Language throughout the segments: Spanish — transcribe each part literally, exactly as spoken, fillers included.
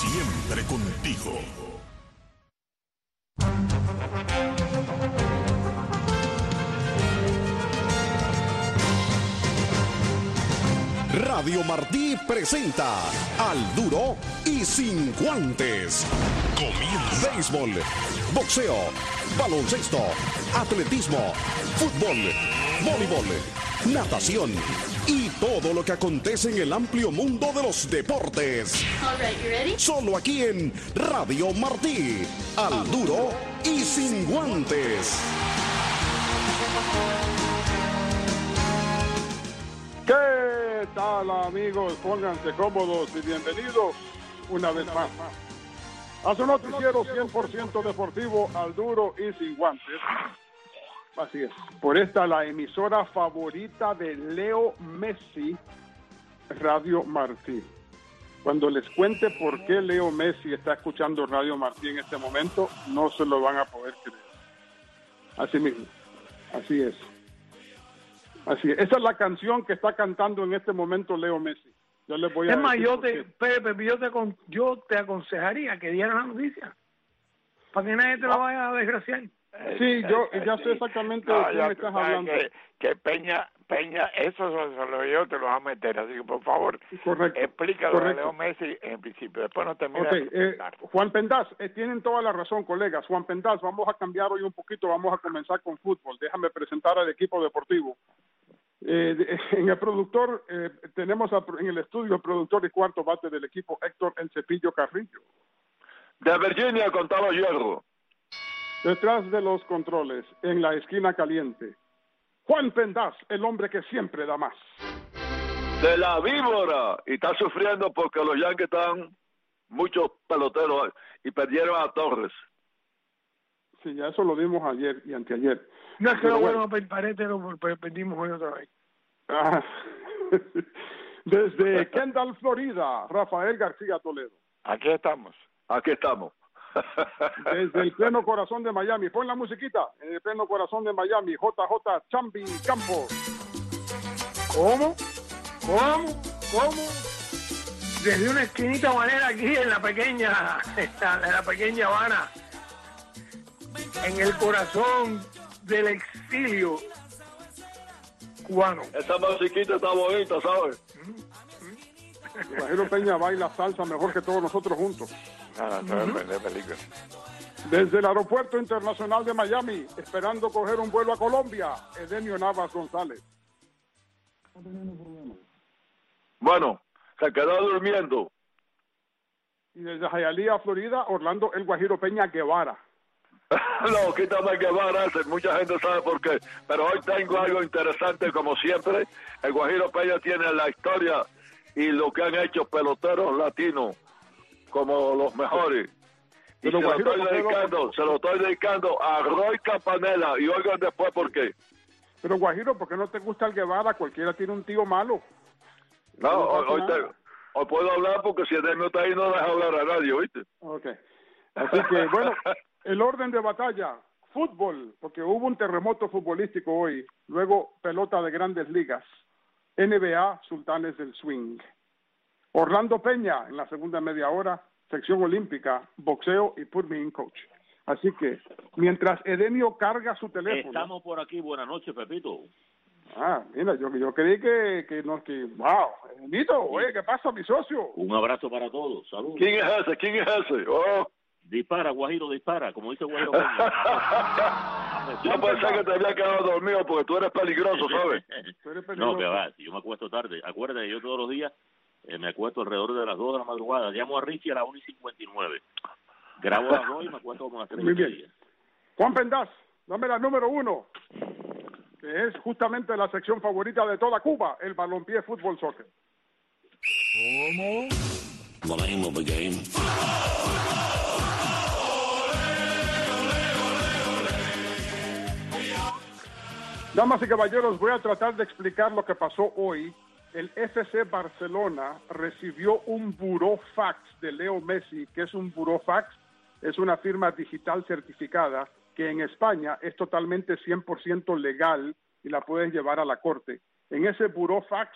Siempre contigo. Radio Martí presenta Al Duro y Sin Guantes. Comienza. Béisbol, boxeo, baloncesto, atletismo, fútbol, voleibol, natación y todo lo que acontece en el amplio mundo de los deportes. All right, you ready? Solo aquí en Radio Martí. Al Duro y Sin Guantes. ¿Qué tal, amigos? Pónganse cómodos y bienvenidos una vez más a su noticiero cien por ciento deportivo, Al Duro y Sin Guantes. Así es, por esta la emisora favorita de Leo Messi, Radio Martí. Cuando les cuente por qué Leo Messi está escuchando Radio Martí en este momento, no se lo van a poder creer. Así mismo, así es. Así es. Esa es la canción que está cantando en este momento Leo Messi. Yo les voy a es más, yo te, qué. Pepe, yo te, yo te aconsejaría que dieran la noticia para que nadie te la vaya a desgraciar. Sí, yo ya sé exactamente no, de qué ya me tú estás sabes hablando. Que, que Peña, Peña, eso solo yo te lo voy a meter, así que por favor, Correcto, explícalo correcto. a Leo Messi en principio, después no termina Okay, de eh, presentar. Juan Pendaz, eh, tienen toda la razón, colegas. Juan Pendaz, vamos a cambiar hoy un poquito, vamos a comenzar con fútbol. Déjame presentar al equipo deportivo. Eh, de, en el productor, eh, tenemos a, en el estudio el productor y cuarto bate del equipo, Héctor El Cepillo Carrillo. De Virginia con Talo Hierro. Detrás de los controles, en la esquina caliente, Juan Pendaz, el hombre que siempre da más. De la Víbora. Y está sufriendo porque los Yankees están muchos peloteros y perdieron a Torres. Sí, ya eso lo vimos ayer y anteayer. No es que Pero lo bueno. bueno, parece lo perdimos hoy otra vez. Ah, desde Kendall, Florida, Rafael García Toledo. Aquí estamos. Aquí estamos. Desde el pleno corazón de Miami, pon la musiquita, en el pleno corazón de Miami, J J Chambi Campos. ¿Cómo? ¿Cómo? ¿Cómo? Desde una esquinita manera aquí en la pequeña, en la pequeña Habana, en el corazón del exilio cubano. Esa musiquita está bonita, ¿sabes? Guajiro Peña baila salsa mejor que todos nosotros juntos. Ah, no, uh-huh. Es película. Desde el Aeropuerto Internacional de Miami, esperando coger un vuelo a Colombia, Edenio Navas González. Bueno, se quedó durmiendo. Y desde Hialeah, Florida, Orlando El Guajiro Peña Guevara. No, quítame Guevara, mucha gente sabe por qué. Pero hoy tengo algo interesante, como siempre. El Guajiro Peña tiene la historia y lo que han hecho peloteros latinos como los mejores. Y Pero se, Guajiro, lo estoy dedicando, se lo estoy dedicando a Roy Campanella. Y oigan después por qué. Pero Guajiro, ¿por qué no te gusta el Guevara? Cualquiera tiene un tío malo. No, no hoy, hoy, te, nada. hoy puedo hablar porque si Edemio está ahí no deja hablar a nadie, ¿oíste? Ok. Así que, bueno, el orden de batalla, fútbol, porque hubo un terremoto futbolístico hoy, luego pelota de grandes ligas, N B A, Sultanes del Swing. Orlando Peña, en la segunda media hora, sección olímpica, boxeo y Put Me In Coach. Así que, mientras Edenio carga su teléfono... Estamos por aquí, buenas noches, Pepito. Ah, mira, yo, yo creí que, que no, que... ¡Wow! Edenito, oye, ¿qué pasa, mi socio? Un abrazo para todos, saludos. ¿Quién es ese? ¿Quién es ese? Oh. Dispara, Guajiro, dispara, como dice Guajiro Peña. Yo pensé que te había quedado dormido porque tú eres peligroso, ¿sabes? Tú eres peligroso. No, que va, si yo me acuesto tarde. Acuérdate, yo todos los días eh, me acuesto alrededor de las dos de la madrugada. Llamo a Richie a las una y cincuenta y nueve. Grabo a las dos y me acuesto como a las tres y Muy bien. media. Juan Pendaz, dame la número uno, que es justamente la sección favorita de toda Cuba, el balompié fútbol soccer. ¿Cómo? The name of the game. Damas y caballeros, voy a tratar de explicar lo que pasó hoy. El F C Barcelona recibió un burofax de Leo Messi, que es un burofax, es una firma digital certificada que en España es totalmente cien por ciento legal y la puedes llevar a la corte. En ese burofax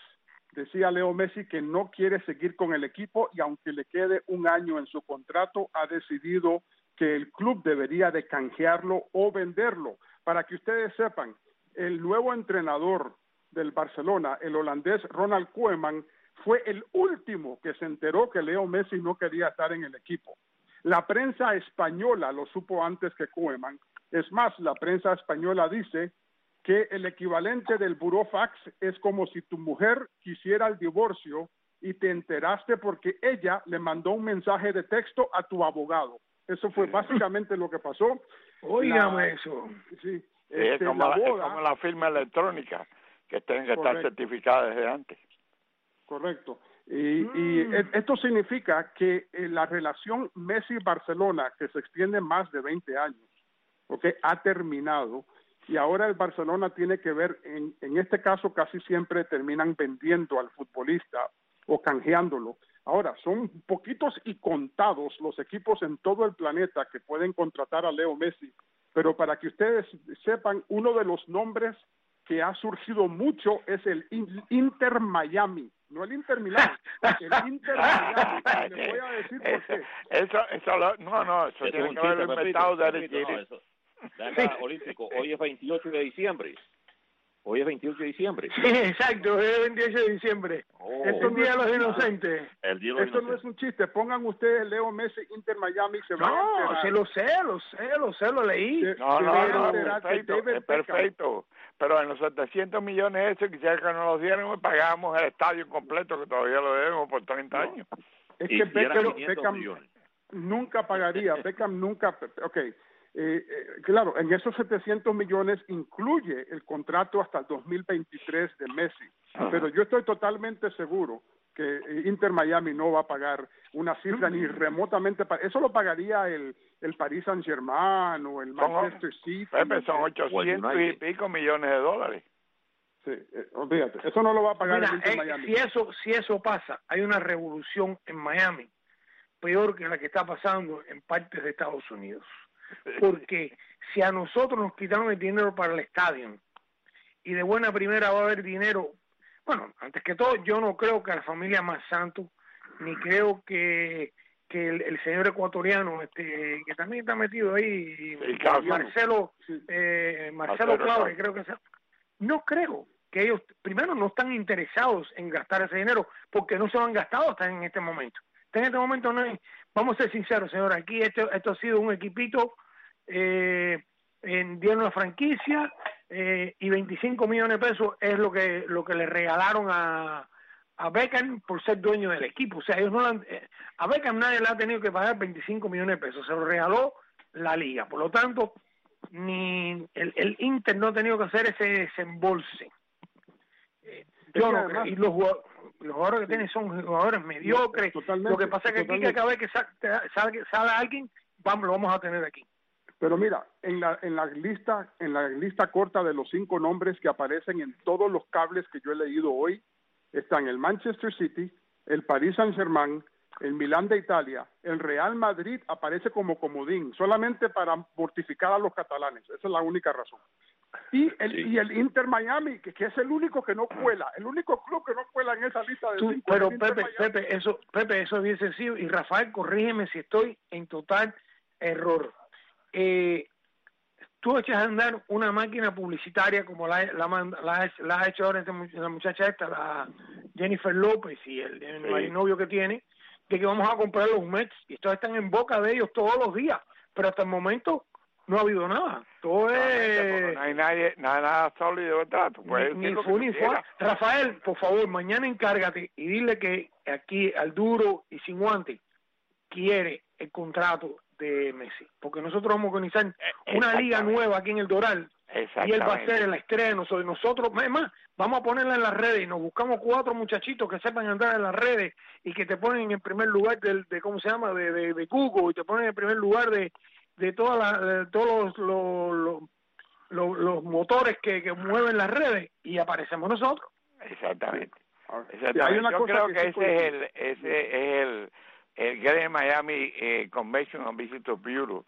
decía Leo Messi que no quiere seguir con el equipo y aunque le quede un año en su contrato, ha decidido que el club debería de canjearlo o venderlo. Para que ustedes sepan, el nuevo entrenador del Barcelona, el holandés Ronald Koeman, fue el último que se enteró que Leo Messi no quería estar en el equipo. La prensa española lo supo antes que Koeman. Es más, la prensa española dice que el equivalente del burofax es como si tu mujer quisiera el divorcio y te enteraste porque ella le mandó un mensaje de texto a tu abogado. Eso fue básicamente lo que pasó. Óigame eso. Sí, Sí, este, es, como la la, boda, es como la firma electrónica, que tienen que Correcto. estar certificada desde antes. Correcto. Y, Mm. y esto significa que eh, la relación Messi-Barcelona, que se extiende más de veinte años, ¿okay?, ha terminado. Y ahora el Barcelona tiene que ver, en, en este caso casi siempre terminan vendiendo al futbolista o canjeándolo. Ahora, son poquitos y contados los equipos en todo el planeta que pueden contratar a Leo Messi, pero para que ustedes sepan, uno de los nombres que ha surgido mucho es el Inter Miami, no el Inter Milán, el Inter Miami. Les voy a decir por qué. Eso, eso, lo, no, no, eso, Eso tiene es un que haberlo chiste, inventado Pepito, Derek Pepito, no, Jeter. eso. De acá, Olímpico, hoy es veintiocho de diciembre. Hoy es veintiocho de diciembre. Sí, exacto, es el veintiocho de diciembre. Oh. Es el Día de los Inocentes. El día de los Esto no es Inocentes. un chiste. Pongan ustedes Leo Messi, Inter Miami, se van a No, enterar. se lo sé, lo sé, lo sé, lo leí. Se- No, se no, van a no, enterar que perfecto, David es Beckham- perfecto. Pero en los setecientos millones esos quisiera que nos los dieran y pagamos el estadio completo, que todavía lo debemos por treinta años. Es Y que si eran Beckham, quinientos Beckham millones. nunca pagaría. Beckham nunca. Ok, eh, eh, claro, en esos setecientos millones incluye el contrato hasta el dos mil veintitrés de Messi. Pero yo estoy totalmente seguro que eh, Inter Miami no va a pagar una cifra ni remotamente. Pa- eso lo pagaría el, el Paris Saint-Germain o el Son, Manchester City. Pepe, son O el ochocientos y United. pico millones de dólares. Sí, eh, olvídate, eso no lo va a pagar Mira, el Inter eh, Miami. si eso si eso pasa, hay una revolución en Miami peor que la que está pasando en partes de Estados Unidos. Porque si a nosotros nos quitaron el dinero para el estadio y de buena primera va a haber dinero, bueno, antes que todo, yo no creo que la familia Monsanto, ni creo que que el, el señor ecuatoriano, este que también está metido ahí, Sí, claro. Marcelo, Sí. eh, Marcelo Marcelo Claure, Claure. creo que sea, no creo que ellos, primero, no están interesados en gastar ese dinero, porque no se lo han gastado hasta en este momento. Hasta en este momento no hay, vamos a ser sinceros, señor, aquí esto, esto ha sido un equipito, eh, en, dieron una franquicia, eh, y veinticinco millones de pesos es lo que lo que le regalaron a, a Beckham por ser dueño del equipo. O sea, ellos no le han, eh, a Beckham nadie le ha tenido que pagar veinticinco millones de pesos, se lo regaló la liga. Por lo tanto, ni el, el Inter no ha tenido que hacer ese desembolse. Eh, yo que no además- creo. Y los jugadores, los jugadores que tienen son jugadores mediocres. Totalmente, Lo que pasa es que aquí, que totalmente. cada vez que sa- sale, sale alguien, vamos, lo vamos a tener aquí. Pero mira, en la en la lista en la lista corta de los cinco nombres que aparecen en todos los cables que yo he leído hoy están el Manchester City, el Paris Saint-Germain, el Milán de Italia, el Real Madrid aparece como comodín, solamente para mortificar a los catalanes. Esa es la única razón. Y el Sí. y el Inter Miami, que, que es el único que no cuela, el único club que no cuela en esa lista de Tú, cinco. pero es el Inter Pepe, Miami. Pepe, eso, Pepe, eso bien sencillo. Y Rafael, corrígeme si estoy en total error. Eh, tú echas a andar una máquina publicitaria como la, la, manda- la, ha- la ha hecho ahora esta mu- la muchacha esta, la Jennifer López y el, el Sí. novio que tiene, de que vamos a comprar los Mets, y estos están en boca de ellos todos los días, pero hasta el momento no ha habido nada. Todo Porque es... no hay nadie, nada, nada sólido, ¿verdad? Tú puedes Ni, decir ni lo que fu tú ni fue. quieras. Rafael, por favor, mañana encárgate y dile que aquí al duro y sin guante quiere el contrato de Messi, porque nosotros vamos a organizar una liga Exactamente. nueva aquí en el Doral y él va a ser la estrella de nosotros. Nosotros, es más, vamos a ponerla en las redes y nos buscamos cuatro muchachitos que sepan andar en las redes y que te ponen en el primer lugar del, de, ¿cómo se llama?, de, de, de Google, y te ponen en el primer lugar de, de, todas las, de todos los, los, los, los, los motores que, que mueven las redes, y aparecemos nosotros. Exactamente. Ahora, Exactamente. hay una Yo cosa creo que que, sí ese puede- es el, ese es el, el Grand Miami eh, Convention on Visitors Bureau.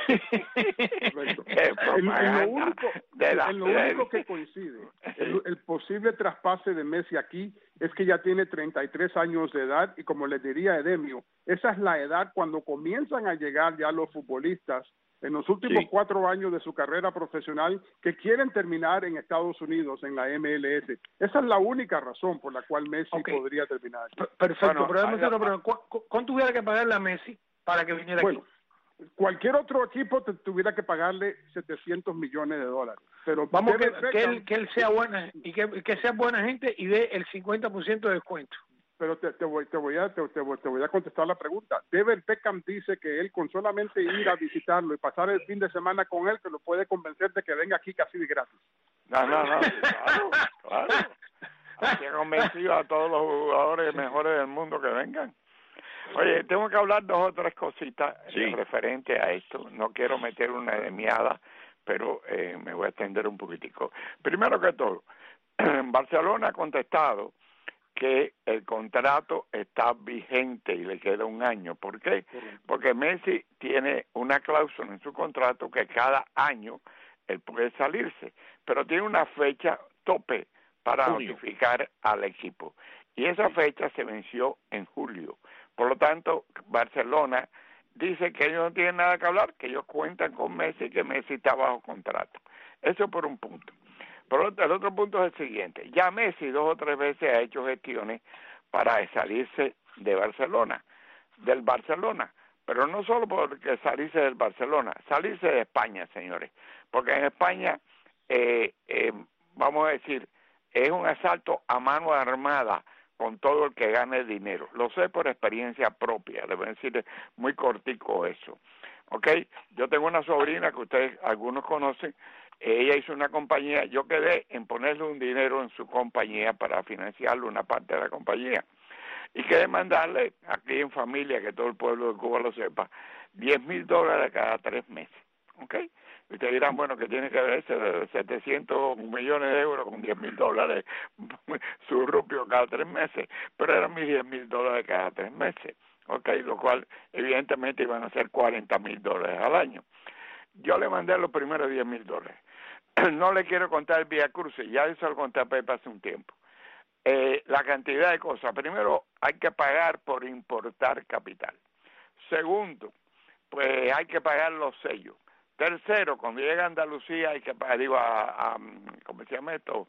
Correcto. Eh, En, en lo propaganda único, de la- en lo de- único que coincide, el, el posible traspase de Messi aquí es que ya tiene treinta y tres años de edad y como les diría Edemio, esa es la edad cuando comienzan a llegar ya los futbolistas en los últimos sí. cuatro años de su carrera profesional que quieren terminar en Estados Unidos, en la M L S. Esa es la única razón por la cual Messi okay. podría terminar. P- Perfecto, bueno, pero, hay, pero ¿cu- ¿cuánto hubiera que pagarle a Messi para que viniera bueno, aquí? Cualquier otro equipo te, tuviera que pagarle setecientos millones de dólares. Pero vamos que, que, él, que él sea buena y que, que sea buena gente y dé el cincuenta por ciento de descuento. Pero te, te, voy, te, voy a, te, te, voy, te voy a contestar la pregunta. David Beckham dice que él con solamente ir a visitarlo y pasar el fin de semana con él, que lo puede convencer de que venga aquí casi de gratis. No, no, no, claro, claro. Así ha convencido a todos los jugadores mejores del mundo que vengan. Oye, tengo que hablar dos o tres cositas sí. eh, referente a esto. No quiero meter una demiada, pero eh, me voy a extender un poquitico. Primero que todo, Barcelona ha contestado que el contrato está vigente y le queda un año. ¿Por qué? Porque Messi tiene una cláusula en su contrato que cada año él puede salirse, pero tiene una fecha tope para julio. notificar al equipo. Y esa fecha se venció en julio. Por lo tanto, Barcelona dice que ellos no tienen nada que hablar, que ellos cuentan con Messi y que Messi está bajo contrato. Eso por un punto. Pero el otro punto es el siguiente. Ya Messi dos o tres veces ha hecho gestiones para salirse de Barcelona, del Barcelona. Pero no solo porque salirse del Barcelona, salirse de España, señores. Porque en España, eh, eh, vamos a decir, es un asalto a mano armada con todo el que gane dinero. Lo sé por experiencia propia, debo decir muy cortico eso. ¿Ok? Yo tengo una sobrina que ustedes algunos conocen. Ella hizo una compañía, yo quedé en ponerle un dinero en su compañía para financiarle una parte de la compañía. Y quedé mandarle, aquí en familia, que todo el pueblo de Cuba lo sepa, diez mil dólares cada tres meses. ¿Ok? Y te dirán, bueno, que tiene que ver setecientos millones de euros con diez mil dólares, su rupio cada tres meses, pero eran mis diez mil dólares cada tres meses. ¿Ok? Lo cual, evidentemente, iban a ser cuarenta mil dólares al año. Yo le mandé los primeros diez mil dólares. No le quiero contar el Vía Crucis, ya eso lo conté a Pepe hace un tiempo. Eh, la cantidad de cosas. Primero, hay que pagar por importar capital. Segundo, pues hay que pagar los sellos. Tercero, cuando llega a Andalucía hay que pagar, digo, a, a ¿cómo se llama esto?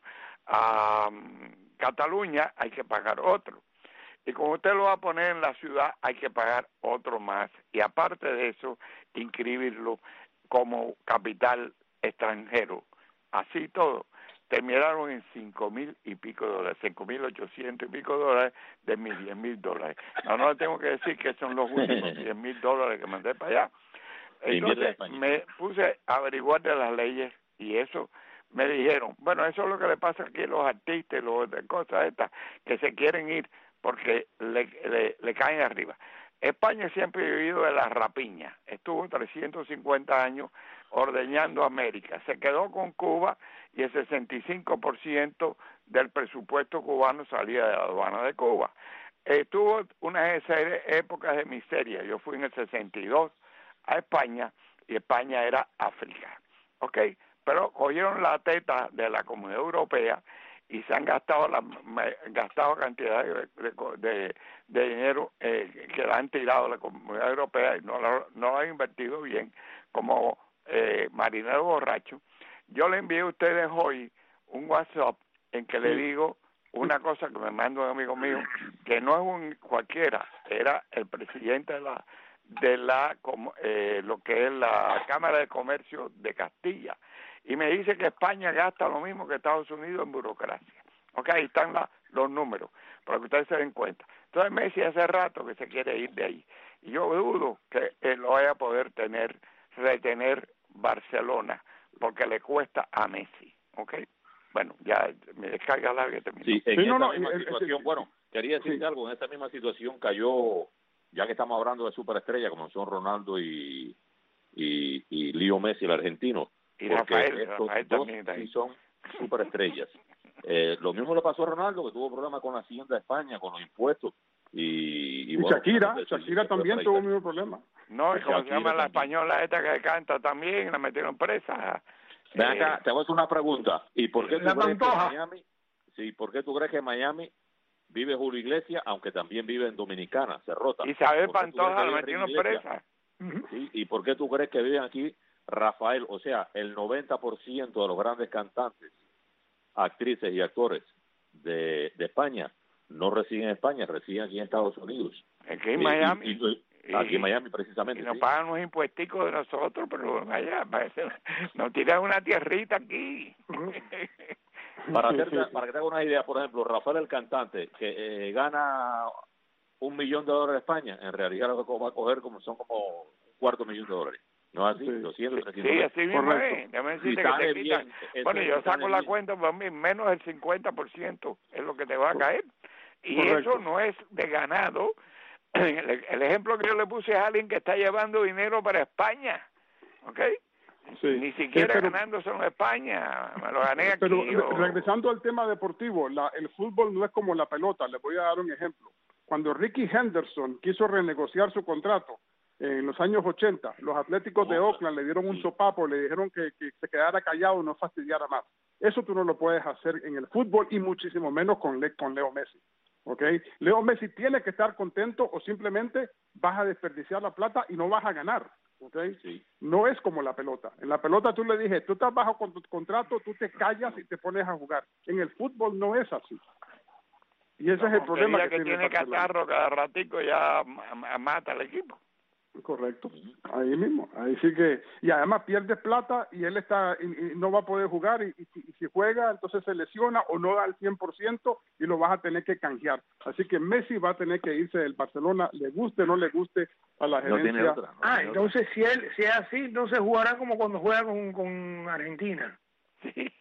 A, a Cataluña hay que pagar otro. Y como usted lo va a poner en la ciudad, hay que pagar otro más. Y aparte de eso, inscribirlo como capital extranjero. Así todo. Terminaron en cinco mil y pico dólares, cinco mil ochocientos y pico dólares de mis diez mil dólares. No, no tengo que decir que son los últimos diez mil dólares que mandé para allá. Entonces me puse a averiguar de las leyes y eso me dijeron, bueno, eso es lo que le pasa aquí a los artistas y los de cosas estas, que se quieren ir porque le, le, le caen arriba. España siempre ha vivido de la rapiña, estuvo trescientos cincuenta años ordeñando América, se quedó con Cuba y el sesenta y cinco por ciento del presupuesto cubano salía de la aduana de Cuba. Estuvo unas épocas de miseria, yo fui en el sesenta y dos a España y España era África, ¿ok? Pero cogieron la teta de la Comunidad Europea y se han gastado la gastado cantidad de, de, de, de dinero eh, que la han tirado a la Comunidad Europea y no lo no han invertido bien como eh, marinero borracho. Yo le envié a ustedes hoy un WhatsApp en que le digo una cosa que me manda un amigo mío, que no es un cualquiera, era el presidente de la de la como, eh, lo que es la Cámara de Comercio de Castilla, y me dice que España gasta lo mismo que Estados Unidos en burocracia. Ok, ahí están la, los números, para que ustedes se den cuenta. Entonces Messi hace rato que se quiere ir de ahí, y yo dudo que él lo vaya a poder tener, retener Barcelona, porque le cuesta a Messi. Ok, bueno, ya me descarga la que termino. Sí, en sí, esa no, no, misma eh, situación, eh, bueno, quería decirte sí. algo, en esa misma situación cayó, ya que estamos hablando de superestrellas como son Ronaldo y, y, y Leo Messi, el argentino, Y porque Rafael, estos Rafael dos también está ahí. sí son superestrellas. Eh, lo mismo le pasó a Ronaldo, que tuvo problemas con la Hacienda de España, con los impuestos. Y, y, Y bueno, Shakira, pues, Shakira sí, también tuvo el mismo problema. No, y como se Shakira llama la también. española esta que canta también, la metieron presa. Ven Eh, acá, te voy a hacer una pregunta. ¿Y por qué tú La crees que Pantoja. Miami, sí, por qué tú crees que Miami vive Julio Iglesias, aunque también vive en Dominicana, Cerrota. Isabel Pantoja lo metieron presa. ¿Sí? ¿Y por qué tú crees que viven aquí Rafael? O sea, el noventa por ciento de los grandes cantantes, actrices y actores de, de España no residen en España, residen aquí en Estados Unidos. Aquí en Miami. Y, y, y, aquí en Miami, precisamente. Y nos sí. pagan unos impuesticos de nosotros, pero allá parece, nos tiran una tierrita aquí. Para, hacer, para que te haga una idea, por ejemplo, Rafael el cantante, que eh, gana un millón de dólares en España, en realidad lo que va a coger como son como un cuarto millón de dólares. ¿No es así? Sí, doscientos, trescientos sí, así mismo es. Si sale bien, bueno, yo saco la cuenta, pues, menos del cincuenta por ciento es lo que te va a caer. Y correcto. Eso no es de ganado. El, el ejemplo que yo le puse es alguien que está llevando dinero para España, ¿ok? Sí. Ni siquiera sí, pero, ganándose en España, me lo gané aquí. Pero o... regresando al tema deportivo, la, el fútbol no es como la pelota. Les voy a dar un ejemplo. Cuando Ricky Henderson quiso renegociar su contrato en los años ochenta, los Atléticos de Oakland le dieron un sopapo, le dijeron que, que se quedara callado y no fastidiara más. Eso tú no lo puedes hacer en el fútbol y muchísimo menos con, Le, con Leo Messi. ¿Okay? Leo Messi tiene que estar contento o simplemente vas a desperdiciar la plata y no vas a ganar. ¿Okay? Sí. No es como la pelota. En la pelota tú le dije, tú estás bajo con tu contrato, tú te callas y te pones a jugar. En el fútbol no es así. Y ese no, es el problema que, que tiene catarro cada ratico ya mata al equipo. Correcto, ahí mismo, ahí sí que, y además pierdes plata y él está, y, y no va a poder jugar y, y, y si juega entonces se lesiona o no da al cien por ciento y lo vas a tener que canjear, así que Messi va a tener que irse del Barcelona, le guste o no le guste a la gerencia. No otra, no ah, entonces otra. si él si es así, entonces jugará como cuando juega con, con Argentina. Sí.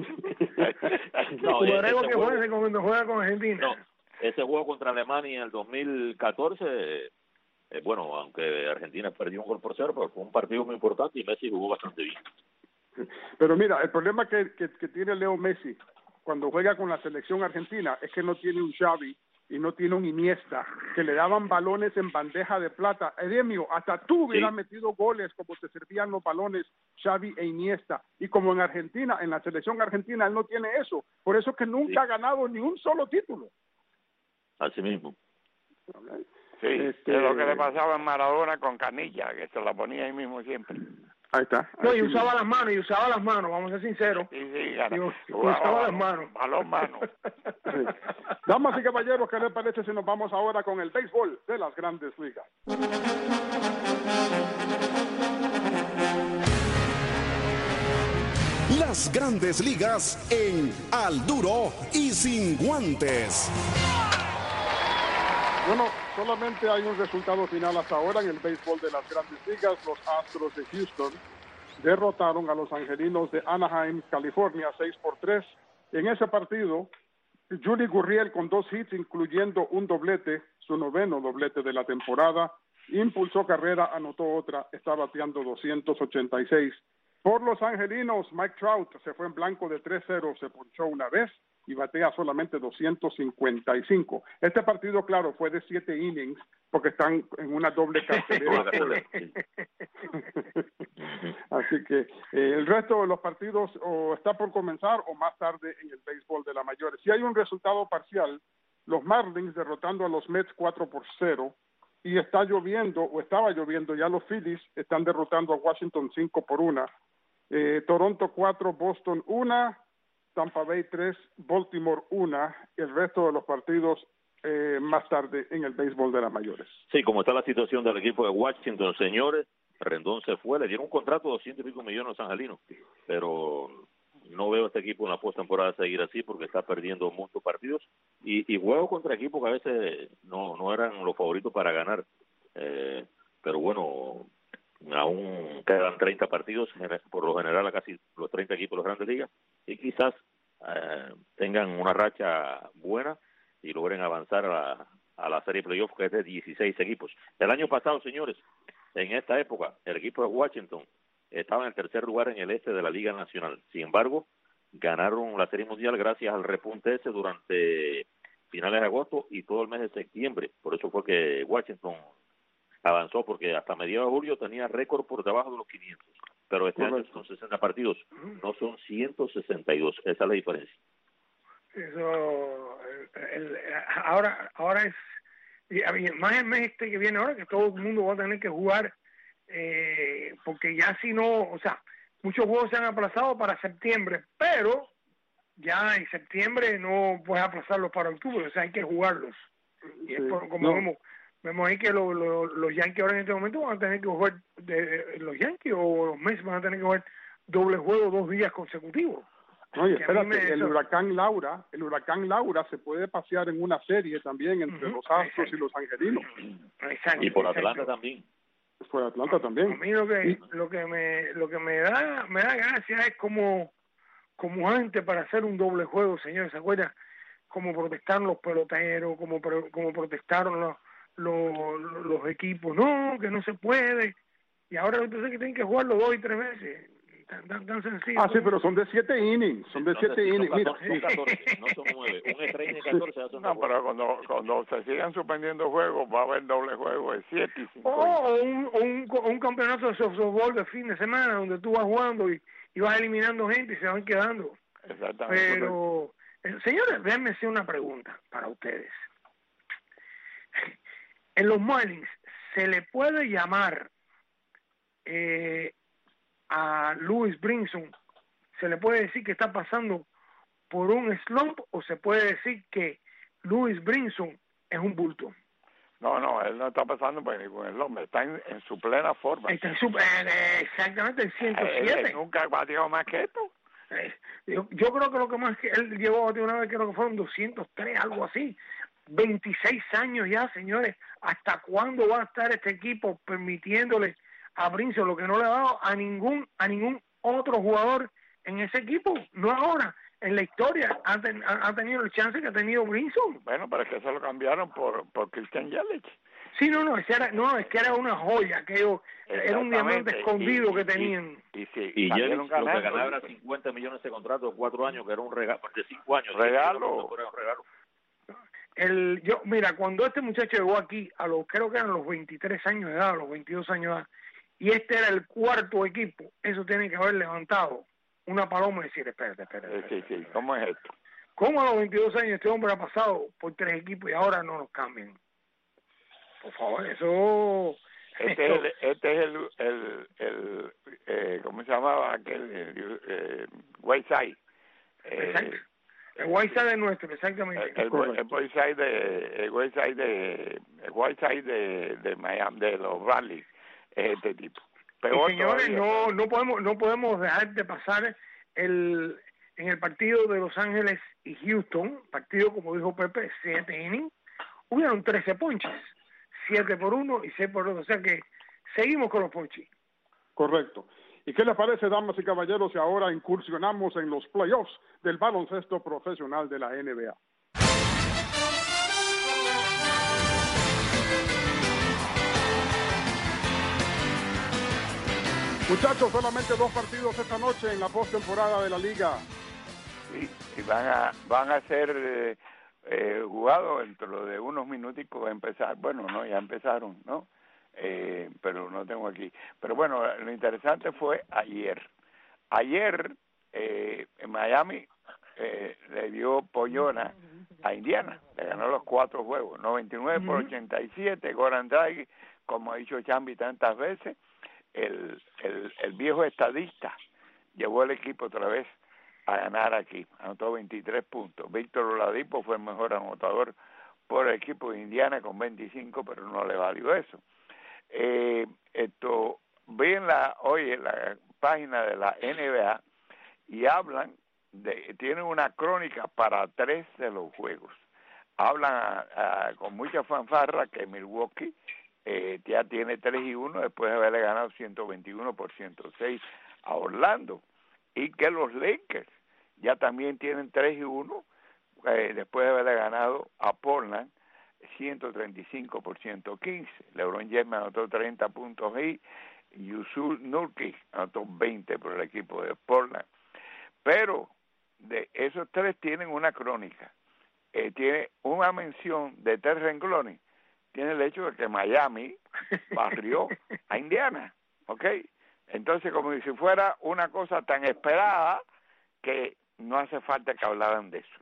no, jugará igual que juegue cuando juega con Argentina. No, ese juego contra Alemania en el dos mil catorce... Eh, bueno, aunque Argentina perdió un gol por cero, pero fue un partido muy importante y Messi jugó bastante bien. Pero mira, el problema que, que, que tiene Leo Messi cuando juega con la selección argentina es que no tiene un Xavi y no tiene un Iniesta, que le daban balones en bandeja de plata. Edemio, hasta tú hubieras sí. metido goles como te servían los balones Xavi e Iniesta. Y como en Argentina, en la selección argentina, él no tiene eso. Por eso es que nunca sí. ha ganado ni un solo título. Así mismo. Okay. Sí, este... es lo que le pasaba en Maradona con Canilla, que se la ponía ahí mismo siempre. Ahí está. Ahí no, y usaba sí. las manos, y usaba las manos, vamos a ser sinceros. Sí, sí, gana. Y, y usaba las manos. A las manos. Sí. Damas y caballeros, ¿qué les parece si nos vamos ahora con el béisbol de las Grandes Ligas? Las Grandes Ligas en Al Duro y Sin Guantes. Bueno, solamente hay un resultado final hasta ahora en el béisbol de las Grandes Ligas. Los Astros de Houston derrotaron a los Angelinos de Anaheim, California, seis por tres. En ese partido, Yuli Gurriel con dos hits, incluyendo un doblete, su noveno doblete de la temporada, impulsó carrera, anotó otra, está bateando doscientos ochenta y seis. Por los Angelinos, Mike Trout se fue en blanco de tres cero, se ponchó una vez y batea solamente doscientos cincuenta y cinco. Este partido, claro, fue de siete innings porque están en una doble cartelera. Así que eh, el resto de los partidos o está por comenzar o más tarde en el béisbol de la mayores. Si hay un resultado parcial, los Marlins derrotando a los Mets cuatro por cero y está lloviendo o estaba lloviendo, ya los Phillies están derrotando a Washington cinco por una. Eh, Toronto cuatro, Boston uno, Tampa Bay tres, Baltimore uno, el resto de los partidos eh, más tarde en el béisbol de las mayores. Sí, como está la situación del equipo de Washington, señores, Rendón se fue, le dieron un contrato de doscientos y pico millones a los angelinos, pero no veo a este equipo en la postemporada seguir así porque está perdiendo muchos partidos y, y juego contra equipos que a veces no, no eran los favoritos para ganar, eh, pero bueno, aún quedan treinta partidos, por lo general a casi los treinta equipos de las Grandes Ligas, y quizás eh, tengan una racha buena y logren avanzar a la, a la serie playoff, que es de dieciséis equipos. El año pasado, señores, en esta época, el equipo de Washington estaba en el tercer lugar en el este de la Liga Nacional. Sin embargo, ganaron la Serie Mundial gracias al repunte ese durante finales de agosto y todo el mes de septiembre. Por eso fue que Washington avanzó, porque hasta mediados de julio tenía récord por debajo de los quinientos. Pero este Correcto. año son sesenta partidos, no son ciento sesenta y dos. Esa es la diferencia. Eso, el, el, ahora, ahora es, y, más el mes este que viene ahora, que todo el mundo va a tener que jugar, eh, porque ya si no, o sea, muchos juegos se han aplazado para septiembre, pero ya en septiembre no puedes aplazarlos para octubre, o sea, hay que jugarlos. Y sí, es por, como no. vemos, vemos ahí que lo, lo, los Yankees ahora en este momento van a tener que jugar, de, de, los Yankees o los Mets van a tener que jugar doble juego dos días consecutivos. Oye, espérate, el huracán Laura, el huracán Laura se puede pasear en una serie también entre uh-huh. los Astros y los Angelinos. Exacto, y por Atlanta exacto. también. Por Atlanta también. A mí lo que y... lo que me lo que me da me da gracia es como como antes para hacer un doble juego, señores, ¿se acuerdan? Como protestaron los peloteros, como como protestaron los los, los equipos, no, que no se puede. Y ahora entonces que tienen que jugarlo dos y tres veces. Tan, tan, tan sencillo. Ah, sí, pero son de siete innings, son de no, siete innings. Mira, son catorce, no son nueve. Un extra inning catorce. No, pero cuando, cuando se sigan suspendiendo juegos, va a haber doble juego de siete y cinco. Oh, un, un, un campeonato de softball de fin de semana donde tú vas jugando y, y vas eliminando gente y se van quedando. Exactamente. Pero, eh, señores, déjenme hacer una pregunta para ustedes. En los Marlins, ¿se le puede llamar eh, a Lewis Brinson, se le puede decir que está pasando por un slump o se puede decir que Lewis Brinson es un bulto? No, no, él no está pasando por ningún slump, está en, en su plena forma. Está en su, eh, exactamente en ciento siete. Él, él nunca ha batido más que esto. Eh, yo, yo creo que lo que más que él llevó a batir una vez, creo que fueron doscientos tres, algo así. veintiséis años ya, señores. ¿Hasta cuándo va a estar este equipo permitiéndole a Brinson lo que no le ha dado a ningún a ningún otro jugador en ese equipo? No ahora, en la historia ha, ten, ha, ha tenido el chance que ha tenido Brinson. Bueno, pero es que se lo cambiaron por por Christian Yelich. Sí, no, no, es que era, no, es que era una joya, que yo, era un diamante escondido y, que tenían. Y, y, y, y Yelich lo que ganaba era cincuenta millones de contratos de cuatro años, que era un regalo, de cinco años. Regalo. Era un regalo. El, yo, mira, cuando este muchacho llegó aquí, a los creo que eran los veintitrés años de edad, a los veintidós años de edad, y este era el cuarto equipo, eso tiene que haber levantado una paloma y decir, espérate, espérate. espérate, sí, sí, espérate. ¿Cómo es esto? ¿Cómo a los veintidós años este hombre ha pasado por tres equipos y ahora no nos cambian? Por favor, eso... Este es el, este es el, el, el eh, ¿cómo se llamaba aquel? El, eh, Whiteside. Eh, Exacto. El Whiteside es nuestro, exactamente. El, el, el Whiteside de, el Whiteside de, el Whiteside de, de Miami, de los Rally, es este tipo. Peor y señores, no, no podemos, no podemos dejar de pasar el, en el partido de Los Ángeles y Houston, partido como dijo Pepe, siete innings, hubieron trece ponches, siete por uno y seis por dos, o sea que seguimos con los ponches. Correcto. ¿Y qué les parece, damas y caballeros, si ahora incursionamos en los playoffs del baloncesto profesional de la N B A? Muchachos, solamente dos partidos esta noche en la postemporada de la liga. Sí, y van a van a ser eh, eh, jugados dentro de unos minuticos a empezar. Bueno, no, ya empezaron, ¿no? Eh, pero no tengo aquí. Pero bueno, lo interesante fue ayer. Ayer eh, en Miami eh, le dio pollona a Indiana, le ganó los cuatro juegos, noventa y nueve por ochenta y siete. Goran Dragic, como ha dicho Chambi tantas veces, el, el, el viejo estadista llevó el equipo otra vez a ganar aquí, anotó veintitrés puntos. Víctor Oladipo fue el mejor anotador por el equipo de Indiana con veinticinco, pero no le valió eso. Eh, esto vi en la hoy en la página de la N B A y hablan de tienen una crónica para tres de los juegos. Hablan a, a, con mucha fanfarra que Milwaukee eh, ya tiene tres y uno después de haberle ganado ciento veintiuno por ciento seis a Orlando, y que los Lakers ya también tienen tres y uno eh, después de haberle ganado a Portland ciento treinta y cinco por ciento quince. LeBron James anotó treinta puntos y Yusuf Nurkic anotó veinte por el equipo de Portland. Pero de esos tres tienen una crónica. Eh, tiene una mención de tres renglones. Tiene el hecho de que Miami barrió a Indiana, ¿ok? Entonces, como si fuera una cosa tan esperada que no hace falta que hablaran de eso.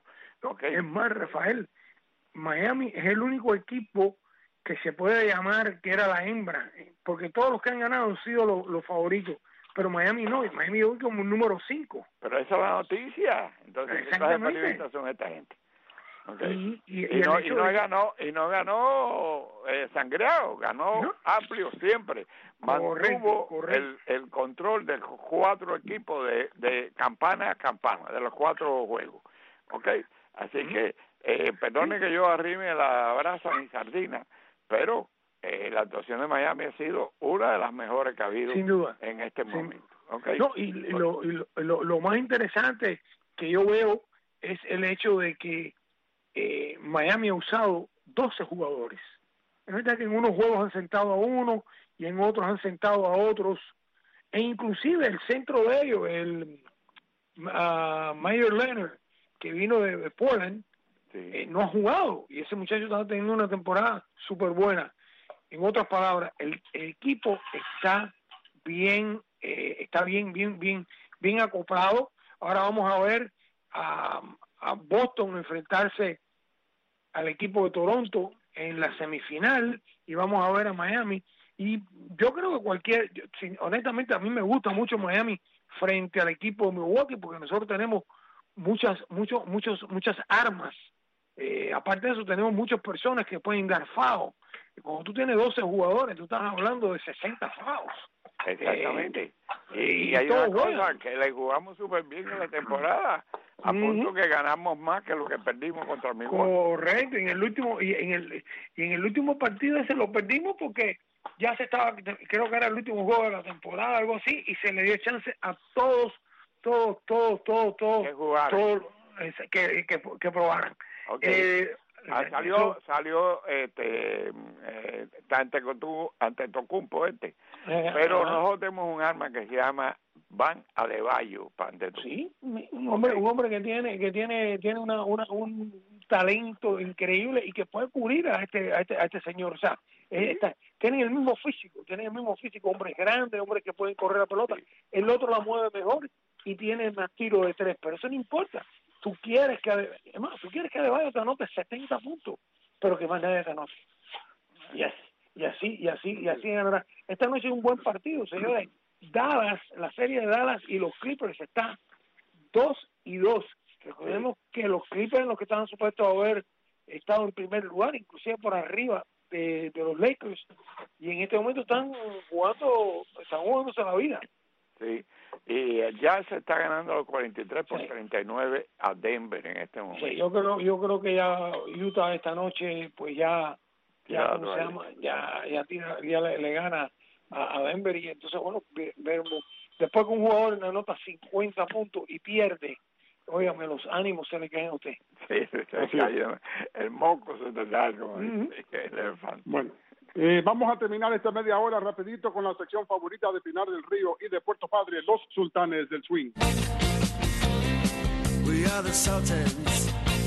Okay. Es más, Rafael, Miami es el único equipo que se puede llamar que era la hembra, porque todos los que han ganado han sido los, los favoritos, pero Miami no, Miami es como un número cinco. Pero esa es la noticia, entonces ¿qué clase de periodistas son esta gente? Okay. Y, y, y, y, no, y no de... ganó y no ganó eh, sangreado, ganó ¿no? amplio siempre, mantuvo correcto, correcto. El, el control de los cuatro equipos de, de campana a campana, de los cuatro juegos, okay. Así uh-huh. que eh, perdone que yo arrime la brasa a mi sardina, pero eh, la actuación de Miami ha sido una de las mejores que ha habido sin duda. En este sin... momento. Okay. No, y lo, lo, lo, lo más interesante que yo veo es el hecho de que Eh, Miami ha usado doce jugadores. Es verdad que en unos juegos han sentado a uno y en otros han sentado a otros, e inclusive el centro de ellos, el uh, Mayer Leonard, que vino de, de Portland, sí. eh, no ha jugado, y ese muchacho está teniendo una temporada súper buena. En otras palabras, el, el equipo está bien, eh, está bien, bien, bien, bien acoplado. Ahora vamos a ver a, a Boston enfrentarse al equipo de Toronto en la semifinal y vamos a ver a Miami, y yo creo que cualquier, yo, honestamente a mí me gusta mucho Miami frente al equipo de Milwaukee, porque nosotros tenemos muchas muchos muchos muchas armas, eh, aparte de eso tenemos muchas personas que pueden dar foul. Cuando tú tienes doce jugadores, tú estás hablando de sesenta fouls. Exactamente. Eh, y, y hay una cosa, bueno. que le jugamos súper bien en la temporada, a uh-huh. punto que ganamos más que lo que perdimos contra Milwaukee. Correcto, en el último y en el y en el último partido ese lo perdimos porque ya se estaba, creo que era el último juego de la temporada, algo así, y se le dio chance a todos, todos, todos, todos, todos, que jugaran, todos, que, que, que probaran. Okay. Eh, Ah, salió eso, salió este eh, ante ante Tocumpo este eh, pero uh, nosotros tenemos un arma que se llama Van Adebayo Panteto. Sí, un hombre un hombre que tiene que tiene tiene una, una un talento increíble y que puede cubrir a este a este a este señor, o sea, sí. está, tienen el mismo físico, tienen el mismo físico, hombres grandes, hombres que pueden correr la pelota, sí. El otro la mueve mejor y tiene más tiro de tres, pero eso no importa. Tú quieres que además, tú quieres que Adebayo te anote setenta puntos, pero que más nadie te anote. Y así, y así, y así, y así ganará. Esta noche es un buen partido, señores. Dallas, la serie de Dallas y los Clippers está dos y dos. Recordemos que los Clippers, los que estaban supuestos a haber estado en primer lugar, inclusive por arriba de, de los Lakers, y en este momento están jugando, están jugándose la vida. Sí, y ya se está ganando los cuarenta y tres por sí. treinta y nueve a Denver en este momento. Sí, yo creo, yo creo que ya Utah esta noche, pues ya, ya, ¿cómo se llama? Ya, ya, tira, ya le, le gana a, a Denver, y entonces, bueno, veremos. Después que un jugador anota cincuenta puntos y pierde, óigame, los ánimos se le caen a usted. Sí, se le cae, el moco se te da, como uh-huh. dice, que es elefante. Bueno. Eh, vamos a terminar esta media hora rapidito con la sección favorita de Pinar del Río y de Puerto Padre, los Sultanes del Swing. We are the Sultans.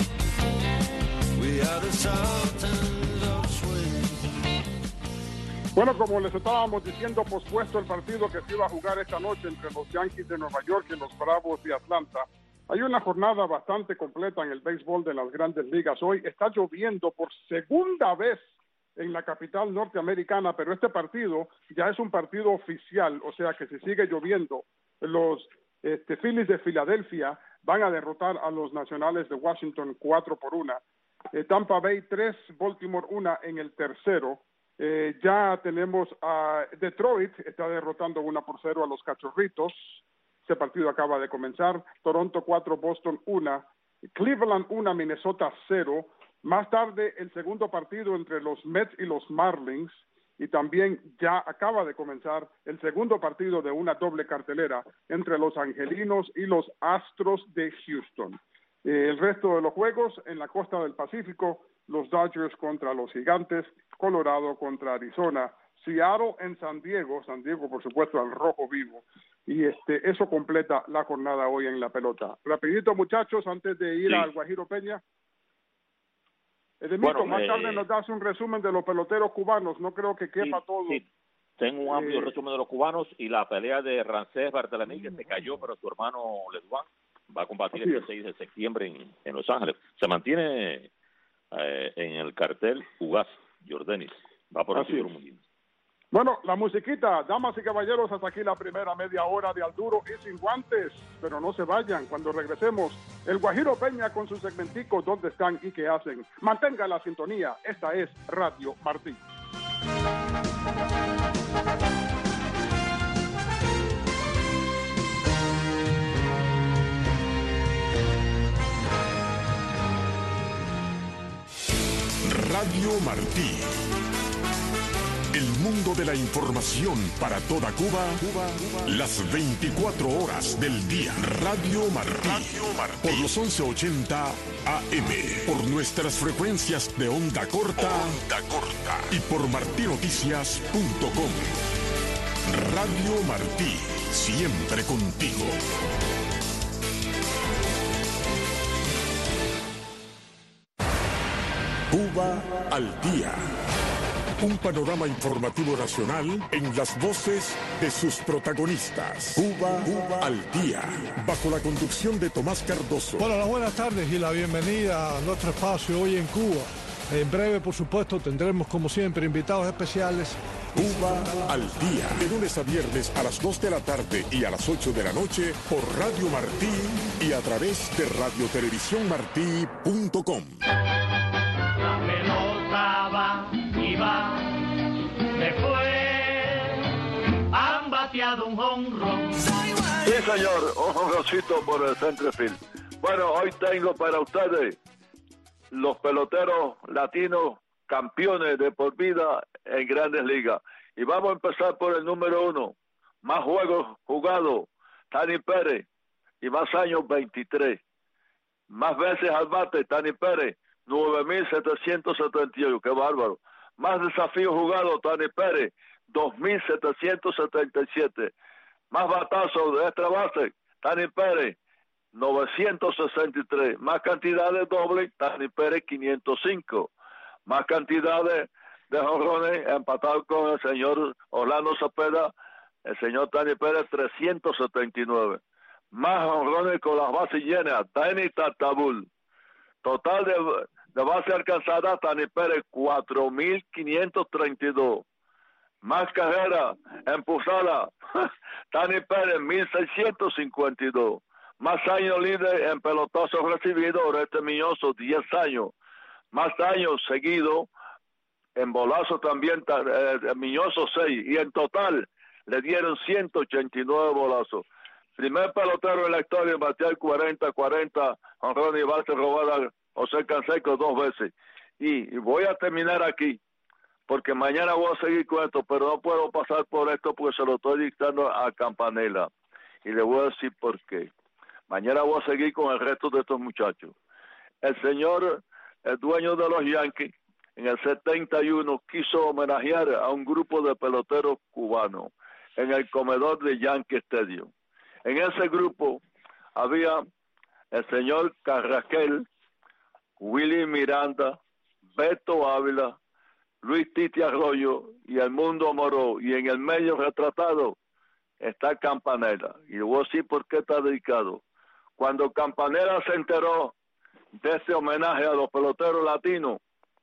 We are the Sultans of Swing. Bueno, como les estábamos diciendo, pospuesto el partido que se iba a jugar esta noche entre los Yankees de Nueva York y los Bravos de Atlanta. Hay una jornada bastante completa en el béisbol de las Grandes Ligas. Hoy está lloviendo por segunda vez en la capital norteamericana, pero este partido ya es un partido oficial, o sea que si sigue lloviendo, los este, Phillies de Filadelfia van a derrotar a los Nacionales de Washington cuatro por una. Eh, Tampa Bay tres, Baltimore una en el tercero. Eh, ya tenemos a Detroit, está derrotando una por cero a los Cachorritos. Este partido acaba de comenzar. Toronto cuatro, Boston una. Cleveland una, Minnesota cero. Más tarde, el segundo partido entre los Mets y los Marlins, y también ya acaba de comenzar el segundo partido de una doble cartelera entre los Angelinos y los Astros de Houston. Eh, el resto de los juegos en la costa del Pacífico, los Dodgers contra los Gigantes, Colorado contra Arizona, Seattle en San Diego, San Diego por supuesto al rojo vivo, y este eso completa la jornada hoy en la pelota. Rapidito muchachos, antes de ir sí. al Guajiro Peña. Edemito, bueno, más eh, tarde nos das un resumen de los peloteros cubanos, no creo que quepa sí, todo. Sí. Tengo un amplio eh, resumen de los cubanos y la pelea de Rancés Bartolomé, que se cayó, pero su hermano Leduán va a combatir Así el es. seis de septiembre en, en Los Ángeles. Se mantiene eh, en el cartel Ugas Jordanis, va por el Así título es. mundial. Bueno, la musiquita, damas y caballeros, hasta aquí la primera media hora de Al Duro y Sin Guantes, pero no se vayan, cuando regresemos, el Guajiro Peña con sus segmenticos, ¿dónde están y qué hacen? Mantenga la sintonía, esta es Radio Martí. Radio Martí. El mundo de la información para toda Cuba, Cuba, Cuba, las veinticuatro horas del día. Radio Martí. Radio Martí. Por los once ochenta A M. Por nuestras frecuencias de onda corta. Onda corta. Y por martinoticias punto com. Radio Martí. Siempre contigo. Cuba al día. Un panorama informativo nacional en las voces de sus protagonistas. Cuba, Cuba al día. Bajo la conducción de Tomás Cardoso. Hola, las buenas tardes y la bienvenida a nuestro espacio hoy en Cuba. En breve, por supuesto, tendremos como siempre invitados especiales. Cuba al día. De lunes a viernes a las dos de la tarde y a las ocho de la noche por Radio Martí y a través de radio televisión martí punto com. La pelota va y va, se fue, han bateado un jonrón. Sí, señor, un jonroncito por el centerfield. Bueno, hoy tengo para ustedes los peloteros latinos campeones de por vida en Grandes Ligas. Y vamos a empezar por el número uno. Más juegos jugados, Tani Pérez, y más años, veintitrés. Más veces al bate, Tani Pérez, nueve mil setecientos setenta y ocho, qué bárbaro. Más desafíos jugados, Tani Pérez, dos mil setecientos setenta y siete. Más batazos de extra base, Tani Pérez, novecientos sesenta y tres. Más cantidad de dobles, Tani Pérez, quinientos cinco. Más cantidad de, de jonrones, empatado con el señor Orlando Cepeda, el señor Tani Pérez, trescientos setenta y nueve. Más jonrones con las bases llenas, Tani Tatabul. Total de, de base alcanzada, Tani Pérez, cuatro mil quinientos treinta y dos. Más carreras empujadas, Tani Pérez, mil seiscientos cincuenta y dos. Más años líder en pelotazos recibidos, Oreste Miñoso, diez años. Más años seguidos en bolazo también, eh, Miñoso, seis. Y en total le dieron ciento ochenta y nueve bolazos. Primer pelotero en la historia en batear cuarenta cuarenta, jonrón y base robada, José Canseco dos veces. Y, y voy a terminar aquí, porque mañana voy a seguir con esto, pero no puedo pasar por esto porque se lo estoy dictando a Campanella. Y le voy a decir por qué. Mañana voy a seguir con el resto de estos muchachos. El señor, el dueño de los Yankees, en el setenta y uno quiso homenajear a un grupo de peloteros cubanos en el comedor de Yankee Stadium. En ese grupo había el señor Carraquel, Willy Miranda, Beto Ávila, Luis Titi Arroyo y el Mundo Moró. Y en el medio retratado está Campanella. Y voy a decir por qué está dedicado. Cuando Campanella se enteró de este homenaje a los peloteros latinos,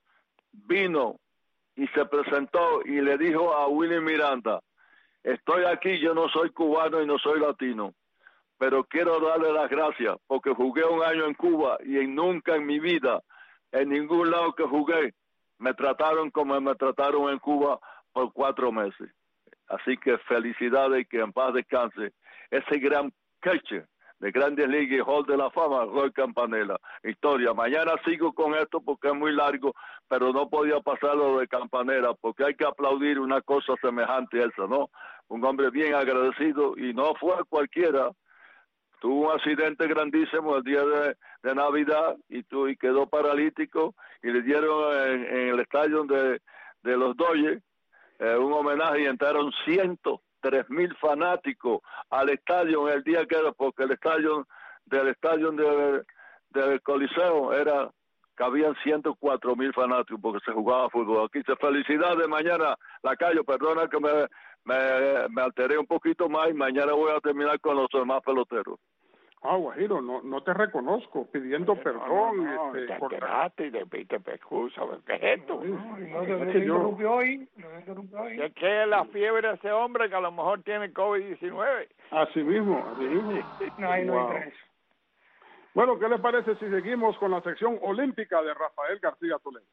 vino y se presentó y le dijo a Willy Miranda: estoy aquí, yo no soy cubano y no soy latino, pero quiero darle las gracias porque jugué un año en Cuba y en nunca en mi vida, en ningún lado que jugué, me trataron como me trataron en Cuba por cuatro meses. Así que felicidades y que en paz descanse ese gran catcher de Grandes Ligas y Hall de la Fama, Roy Campanella. Historia. Mañana sigo con esto porque es muy largo, pero no podía pasarlo de Campanella porque hay que aplaudir una cosa semejante a esa, ¿no? Un hombre bien agradecido y no fue cualquiera. Tuvo un accidente grandísimo el día de, de Navidad y, tu, y quedó paralítico y le dieron en, en el estadio de, de los Dodgers eh, un homenaje y entraron cientos tres mil fanáticos al estadio en el día que era, porque el estadio del estadio del de Coliseo era, cabían ciento cuatro mil fanáticos porque se jugaba fútbol. Aquí se felicidades mañana, Lacayo, perdona que me, me, me alteré un poquito más y mañana voy a terminar con los demás peloteros. Ah, Guajiro, no, no te reconozco, pidiendo Oye, perdón. No, no, no, este, te por- enteraste y le pediste excusa, ¿qué es esto? No, no, Es no, que no yo- interrumpió hoy, no interrumpió hoy. ¿Qué, ¿Qué es la fiebre de ese hombre que a lo mejor tiene COVID diecinueve? Así mismo, así mismo. No, ahí no Wow. entra eso. Bueno, ¿qué le parece si seguimos con la sección olímpica de Rafael García Toledo?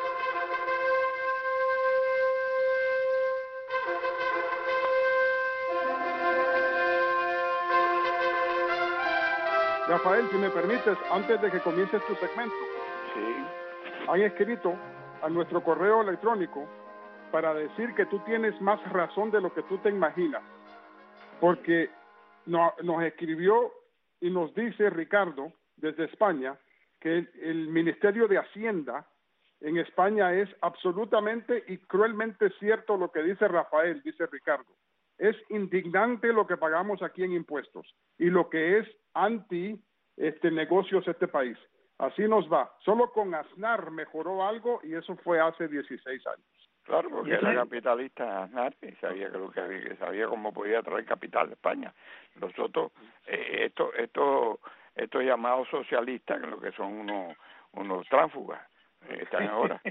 Rafael, si me permites, antes de que comiences tu segmento, Sí. han escrito a nuestro correo electrónico para decir que tú tienes más razón de lo que tú te imaginas, porque no- nos escribió y nos dice Ricardo desde España que el, el Ministerio de Hacienda en España es absolutamente y cruelmente cierto lo que dice Rafael, dice Ricardo. Es indignante lo que pagamos aquí en impuestos y lo que es anti este negocios este país. Así nos va. Solo con Aznar mejoró algo y eso fue hace dieciséis años. Claro, porque ¿Y eso era es? capitalista Aznar y sabía que lo que había, que sabía cómo podía traer capital de España. Nosotros, eh, esto, esto, estos llamados socialistas, que lo que son unos, unos tránsfugas, eh, están ahora.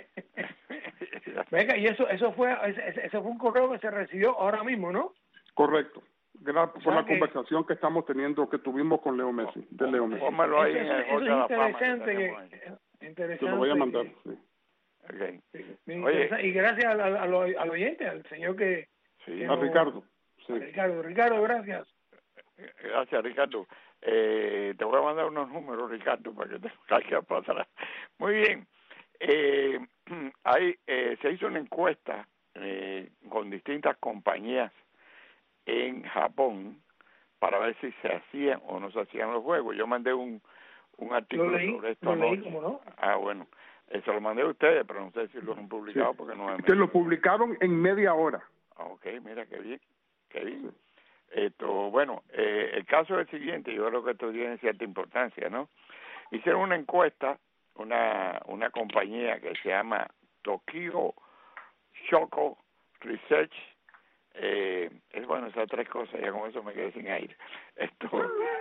Venga, y eso eso fue ese, ese fue un correo que se recibió ahora mismo, ¿no? Correcto. Gracias por sea la que- conversación que estamos teniendo, que tuvimos con Leo Messi, de Leo Messi. Pónmelo ahí Eso, en eso- el eso Hall de la es Fama que interesante. tenemos ahí. que- interesante. Te lo voy a mandar. que- Sí. Okay. bien Oye, interesante. Y gracias al, al, al, oy- al oyente, al señor que... sí, que A no- Ricardo. Sí. a Ricardo. Ricardo, gracias. gracias, Ricardo. Eh, te voy a mandar unos números, Ricardo, para que te caigas para atrás. Muy bien. Eh, hay, eh, se hizo una encuesta eh, con distintas compañías en Japón para ver si se hacían o no se hacían los juegos. Yo mandé un, un artículo Lo leí, sobre esto lo leí, anoche. ¿cómo no? Ah, bueno. Eh, se lo mandé a ustedes, pero no sé si lo han publicado Sí. porque no me Que lo publicaron en media hora. Ah, ok, mira, qué bien, qué bien. Esto, bueno, eh, el caso es el siguiente, yo creo que esto tiene cierta importancia, ¿no? Hicieron una encuesta, una una compañía que se llama Tokyo Shoko Research, eh, es bueno, esas tres cosas, ya con eso me quedé sin aire. Esto,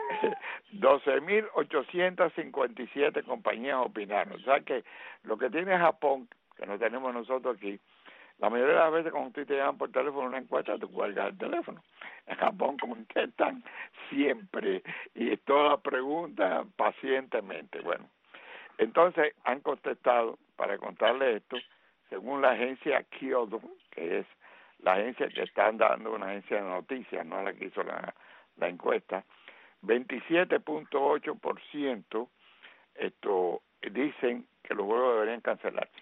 doce mil ochocientas cincuenta y siete compañías opinaron. O sea que lo que tiene Japón, que no tenemos nosotros aquí, la mayoría de las veces cuando usted te llaman por teléfono una encuesta, tú cuelgas el teléfono. En Japón contestan siempre y todas las preguntas pacientemente. Bueno, entonces han contestado, para contarle esto, según la agencia Kyodo, que es la agencia que están dando, una agencia de noticias, no la que hizo la, la encuesta, veintisiete punto ocho por ciento esto dicen que los juegos deberían cancelarse.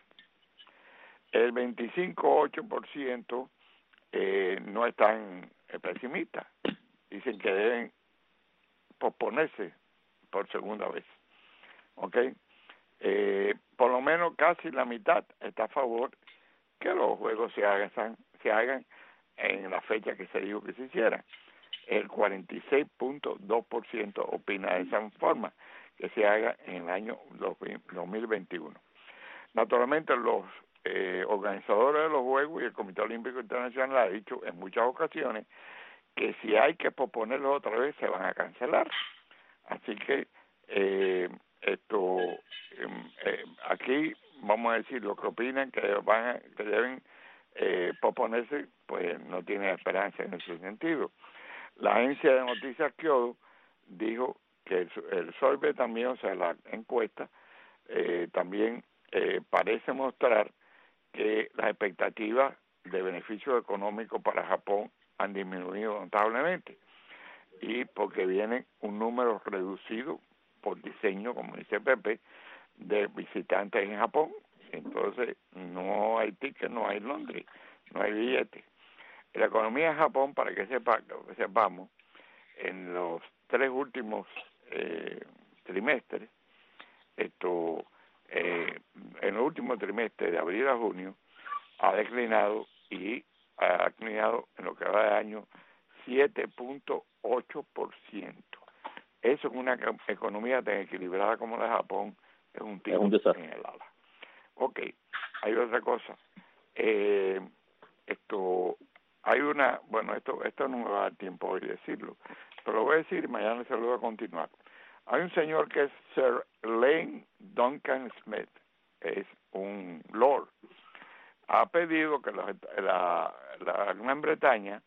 El veinticinco punto ocho por ciento eh, no están eh, pesimistas, dicen que deben posponerse por segunda vez. ¿Ok? Eh, por lo menos casi la mitad está a favor que los juegos se hagan, se hagan en la fecha que se dijo que se hicieran. El cuarenta y seis punto dos por ciento opina de esa forma, que se haga en el año dos mil veintiuno. Naturalmente los eh, organizadores de los Juegos y el Comité Olímpico Internacional ha dicho en muchas ocasiones que si hay que posponerlos otra vez se van a cancelar. Así que eh, esto eh, eh, aquí vamos a decir lo que opinan que van a, que deben eh, posponerse, pues no tiene esperanza en ese sentido. La agencia de noticias Kyodo dijo que el, el survey también, o sea, la encuesta eh, también eh, parece mostrar que las expectativas de beneficio económico para Japón han disminuido notablemente, y porque viene un número reducido por diseño, como dice Pepe, de visitantes en Japón. Entonces no hay ticket, no hay Londres, no hay billetes. La economía de Japón, para que sepa, que sepamos, en los tres últimos eh, trimestres, esto eh, en el último trimestre de abril a junio ha declinado y ha declinado en lo que va de año siete punto ocho por ciento. Eso en una economía tan equilibrada como la de Japón es un tiro un desastre en el ala. Ok, hay otra cosa. Eh, esto, hay una, bueno, esto esto no me va a dar tiempo hoy decirlo, pero lo voy a decir y mañana se lo voy a continuar. Hay un señor que es Sir Lane Duncan Smith, es un lord, ha pedido que la, la, la Gran Bretaña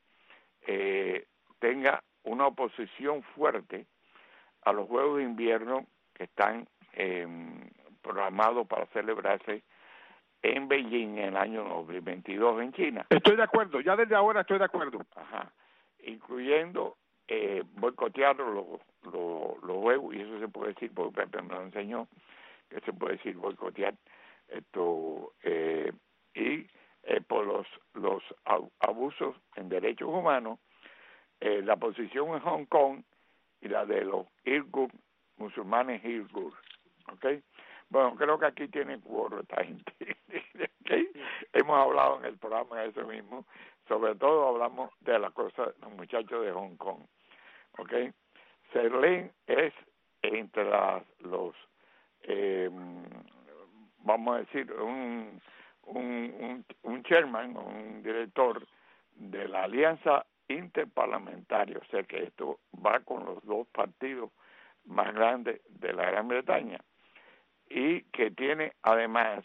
eh, tenga una oposición fuerte a los Juegos de Invierno que están eh, programados para celebrarse en Beijing en el año dos mil veintidós en China. Estoy de acuerdo, ya desde ahora estoy de acuerdo. Ajá. Incluyendo eh, boicotear los, los, los juegos, y eso se puede decir, porque Pepe me lo enseñó, que se puede decir boicotear esto, eh, y eh, por los, los abusos en derechos humanos, eh, la posición en Hong Kong y la de los Uyghur, musulmanes Uyghur, ¿ok? Bueno, creo que aquí tienen cuoro esta gente, ¿okay? Hemos hablado en el programa de eso mismo, sobre todo hablamos de la cosa de los muchachos de Hong Kong, ¿ok? Serlin es entre las, los, eh, vamos a decir, un, un, un, un chairman, un director de la Alianza Interparlamentaria, o sea que esto va con los dos partidos más grandes de la Gran Bretaña, y que tiene además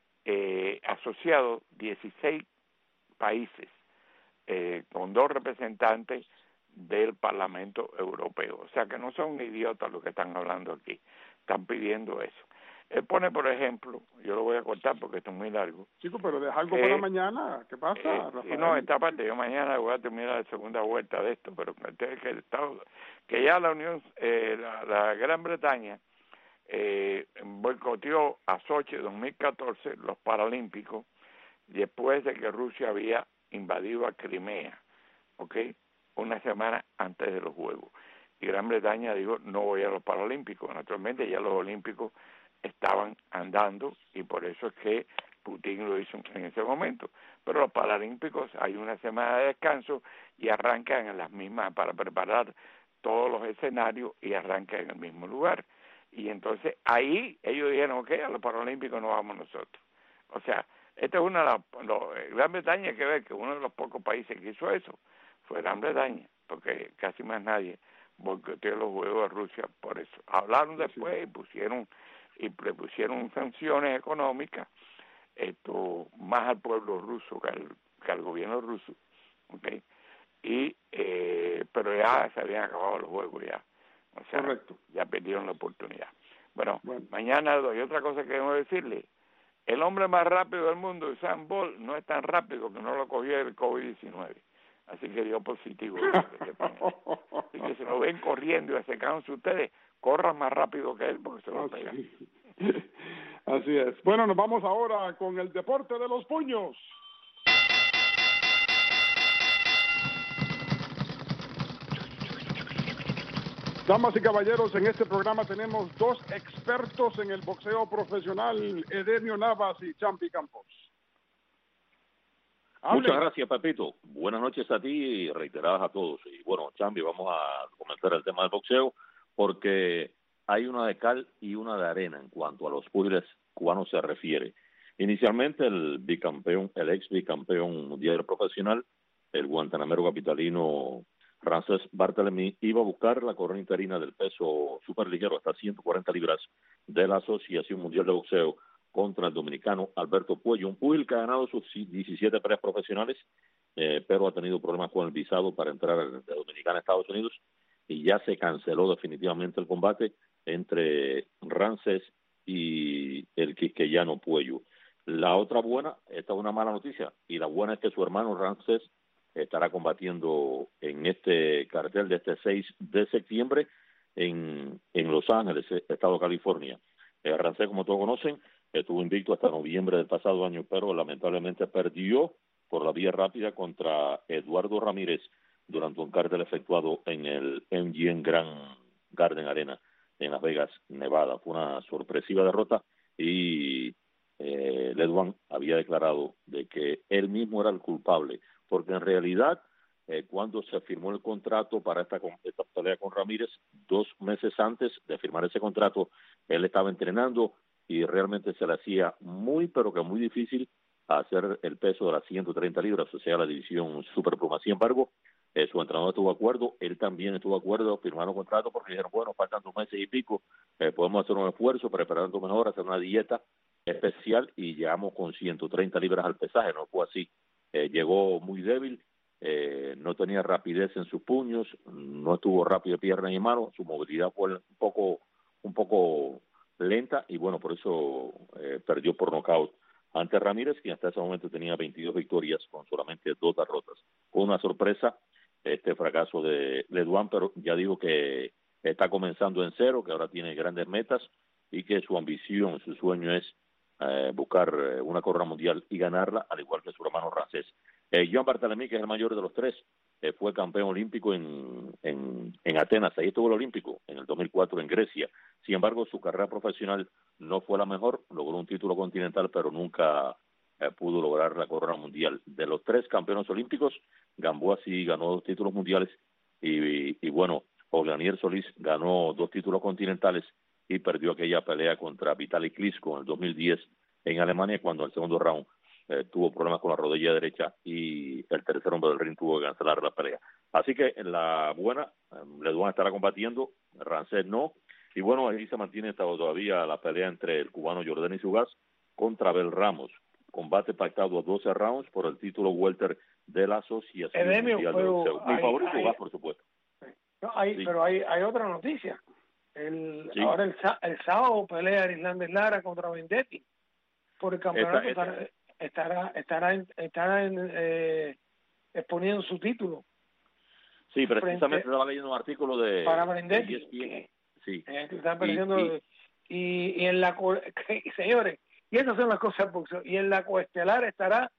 eh, asociados dieciséis países eh, con dos representantes del Parlamento Europeo. O sea que no son idiotas los que están hablando aquí, están pidiendo eso. Él pone, por ejemplo, yo lo voy a cortar porque esto es muy largo. Chico, pero deja algo eh, para mañana. ¿Qué pasa, eh, Rafael? Y no, esta parte, yo mañana voy a terminar la segunda vuelta de esto, pero que, que, el Estado, que ya la Unión, eh, la, la Gran Bretaña eh, boicoteó a Sochi en dos mil catorce los Paralímpicos después de que Rusia había invadido a Crimea, ¿ok? Una semana antes de los Juegos. Y Gran Bretaña dijo, no voy a los Paralímpicos. Naturalmente ya los Olímpicos estaban andando y por eso es que Putin lo hizo en ese momento. Pero los Paralímpicos hay una semana de descanso y arrancan en las mismas para preparar todos los escenarios y arrancan en el mismo lugar. Y entonces ahí ellos dijeron, ok, a los Paralímpicos no vamos nosotros. O sea, esta es una de las... Lo, Gran Bretaña hay que ver que uno de los pocos países que hizo eso fue Gran Bretaña, porque casi más nadie boicoteó los Juegos de Rusia por eso. Hablaron después y pusieron y le pusieron sanciones económicas esto más al pueblo ruso que al, que al gobierno ruso, ¿okay? Y eh, pero ya se habían acabado los Juegos ya. O sea, correcto, ya perdieron la oportunidad. Bueno, bueno, mañana hay otra cosa que debo decirle. El hombre más rápido del mundo, Usain Bolt, no es tan rápido que no lo cogió el COVID diecinueve. Así que dio positivo. Así que se lo ven corriendo y acercándose ustedes, corran más rápido que él porque se lo pegan. Así es. Bueno, nos vamos ahora con el deporte de los puños. Damas y caballeros, en este programa tenemos dos expertos en el boxeo profesional, Edenio Navas y Champi Campos. Hable. Muchas gracias, Pepito. Buenas noches a ti y reiteradas a todos. Y bueno, Champi, vamos a comentar el tema del boxeo porque hay una de cal y una de arena en cuanto a los púgiles cubanos se refiere. Inicialmente el bicampeón, el ex bicampeón mundial profesional, el guantanamero capitalino Frances Barthélemy, iba a buscar la corona interina del peso superligero hasta ciento cuarenta libras de la Asociación Mundial de Boxeo contra el dominicano Alberto Puello, un púgil que ha ganado sus diecisiete peleas profesionales, eh, pero ha tenido problemas con el visado para entrar de Dominicana a Estados Unidos y ya se canceló definitivamente el combate entre Frances y el quisqueyano Puello. La otra buena, esta es una mala noticia, y la buena es que su hermano Frances estará combatiendo en este cartel de este seis de septiembre en, en Los Ángeles, estado de California. Eh, Frances, como todos conocen, estuvo invicto hasta noviembre del pasado año, pero lamentablemente perdió por la vía rápida contra Eduardo Ramírez durante un cartel efectuado en el M G M Grand Garden Arena en Las Vegas, Nevada. Fue una sorpresiva derrota y eh, Ledwan había declarado de que él mismo era el culpable, porque en realidad eh, cuando se firmó el contrato para esta, esta pelea con Ramírez, dos meses antes de firmar ese contrato, él estaba entrenando y realmente se le hacía muy, pero que muy difícil hacer el peso de las ciento treinta libras, o sea, la división superpluma. Sin embargo, Eh, su entrenador estuvo de acuerdo, él también estuvo de acuerdo, firmaron contrato porque dijeron, bueno, faltan dos meses y pico, eh, podemos hacer un esfuerzo, prepararnos mejor, hacer una dieta especial y llegamos con ciento treinta libras al pesaje, no fue así. Eh, llegó muy débil, eh, no tenía rapidez en sus puños, no estuvo rápido de piernas y manos, su movilidad fue un poco, un poco lenta y bueno, por eso eh, perdió por nocaut ante Ramírez, que hasta ese momento tenía veintidós victorias con solamente dos derrotas. Fue una sorpresa este fracaso de Leduán, pero ya digo que está comenzando en cero, que ahora tiene grandes metas y que su ambición, su sueño es eh, buscar eh, una corona mundial y ganarla, al igual que su hermano Rancés. Eh, Joan Bartolomé, que es el mayor de los tres, eh, fue campeón olímpico en, en, en Atenas, ahí estuvo el olímpico, en el dos mil cuatro en Grecia. Sin embargo, su carrera profesional no fue la mejor, logró un título continental, pero nunca eh, pudo lograr la corona mundial. De los tres campeones olímpicos, Gamboa sí ganó dos títulos mundiales y, y, y bueno, Ognanier Solís ganó dos títulos continentales y perdió aquella pelea contra Vitali Klitschko en el dos mil diez en Alemania, cuando en el segundo round eh, tuvo problemas con la rodilla derecha y el tercer hombre del ring tuvo que cancelar la pelea. Así que en la buena, eh, Leduán estará combatiendo, Rancés no, y bueno, ahí se mantiene todavía la pelea entre el cubano Jordani Zugaz contra Abel Ramos. Combate pactado a doce rounds por el título welter de la Asociación Edemio, Mundial pero de Boxeo. Mi hay, favorito hay, Zugaz, por supuesto. No, hay, sí. Pero hay, hay otra noticia. El, sí. Ahora el, el sábado pelea Hernández Lara contra Vendetti por el campeonato. Esta, esta. Estará, estará, en, estará en, eh, exponiendo su título. Sí, precisamente estaba leyendo un artículo de para Vendetti. De que, sí. Eh, que está perdiendo, y, y, y en la señores, y esas son las cosas del boxeo. Y en la coestelar estará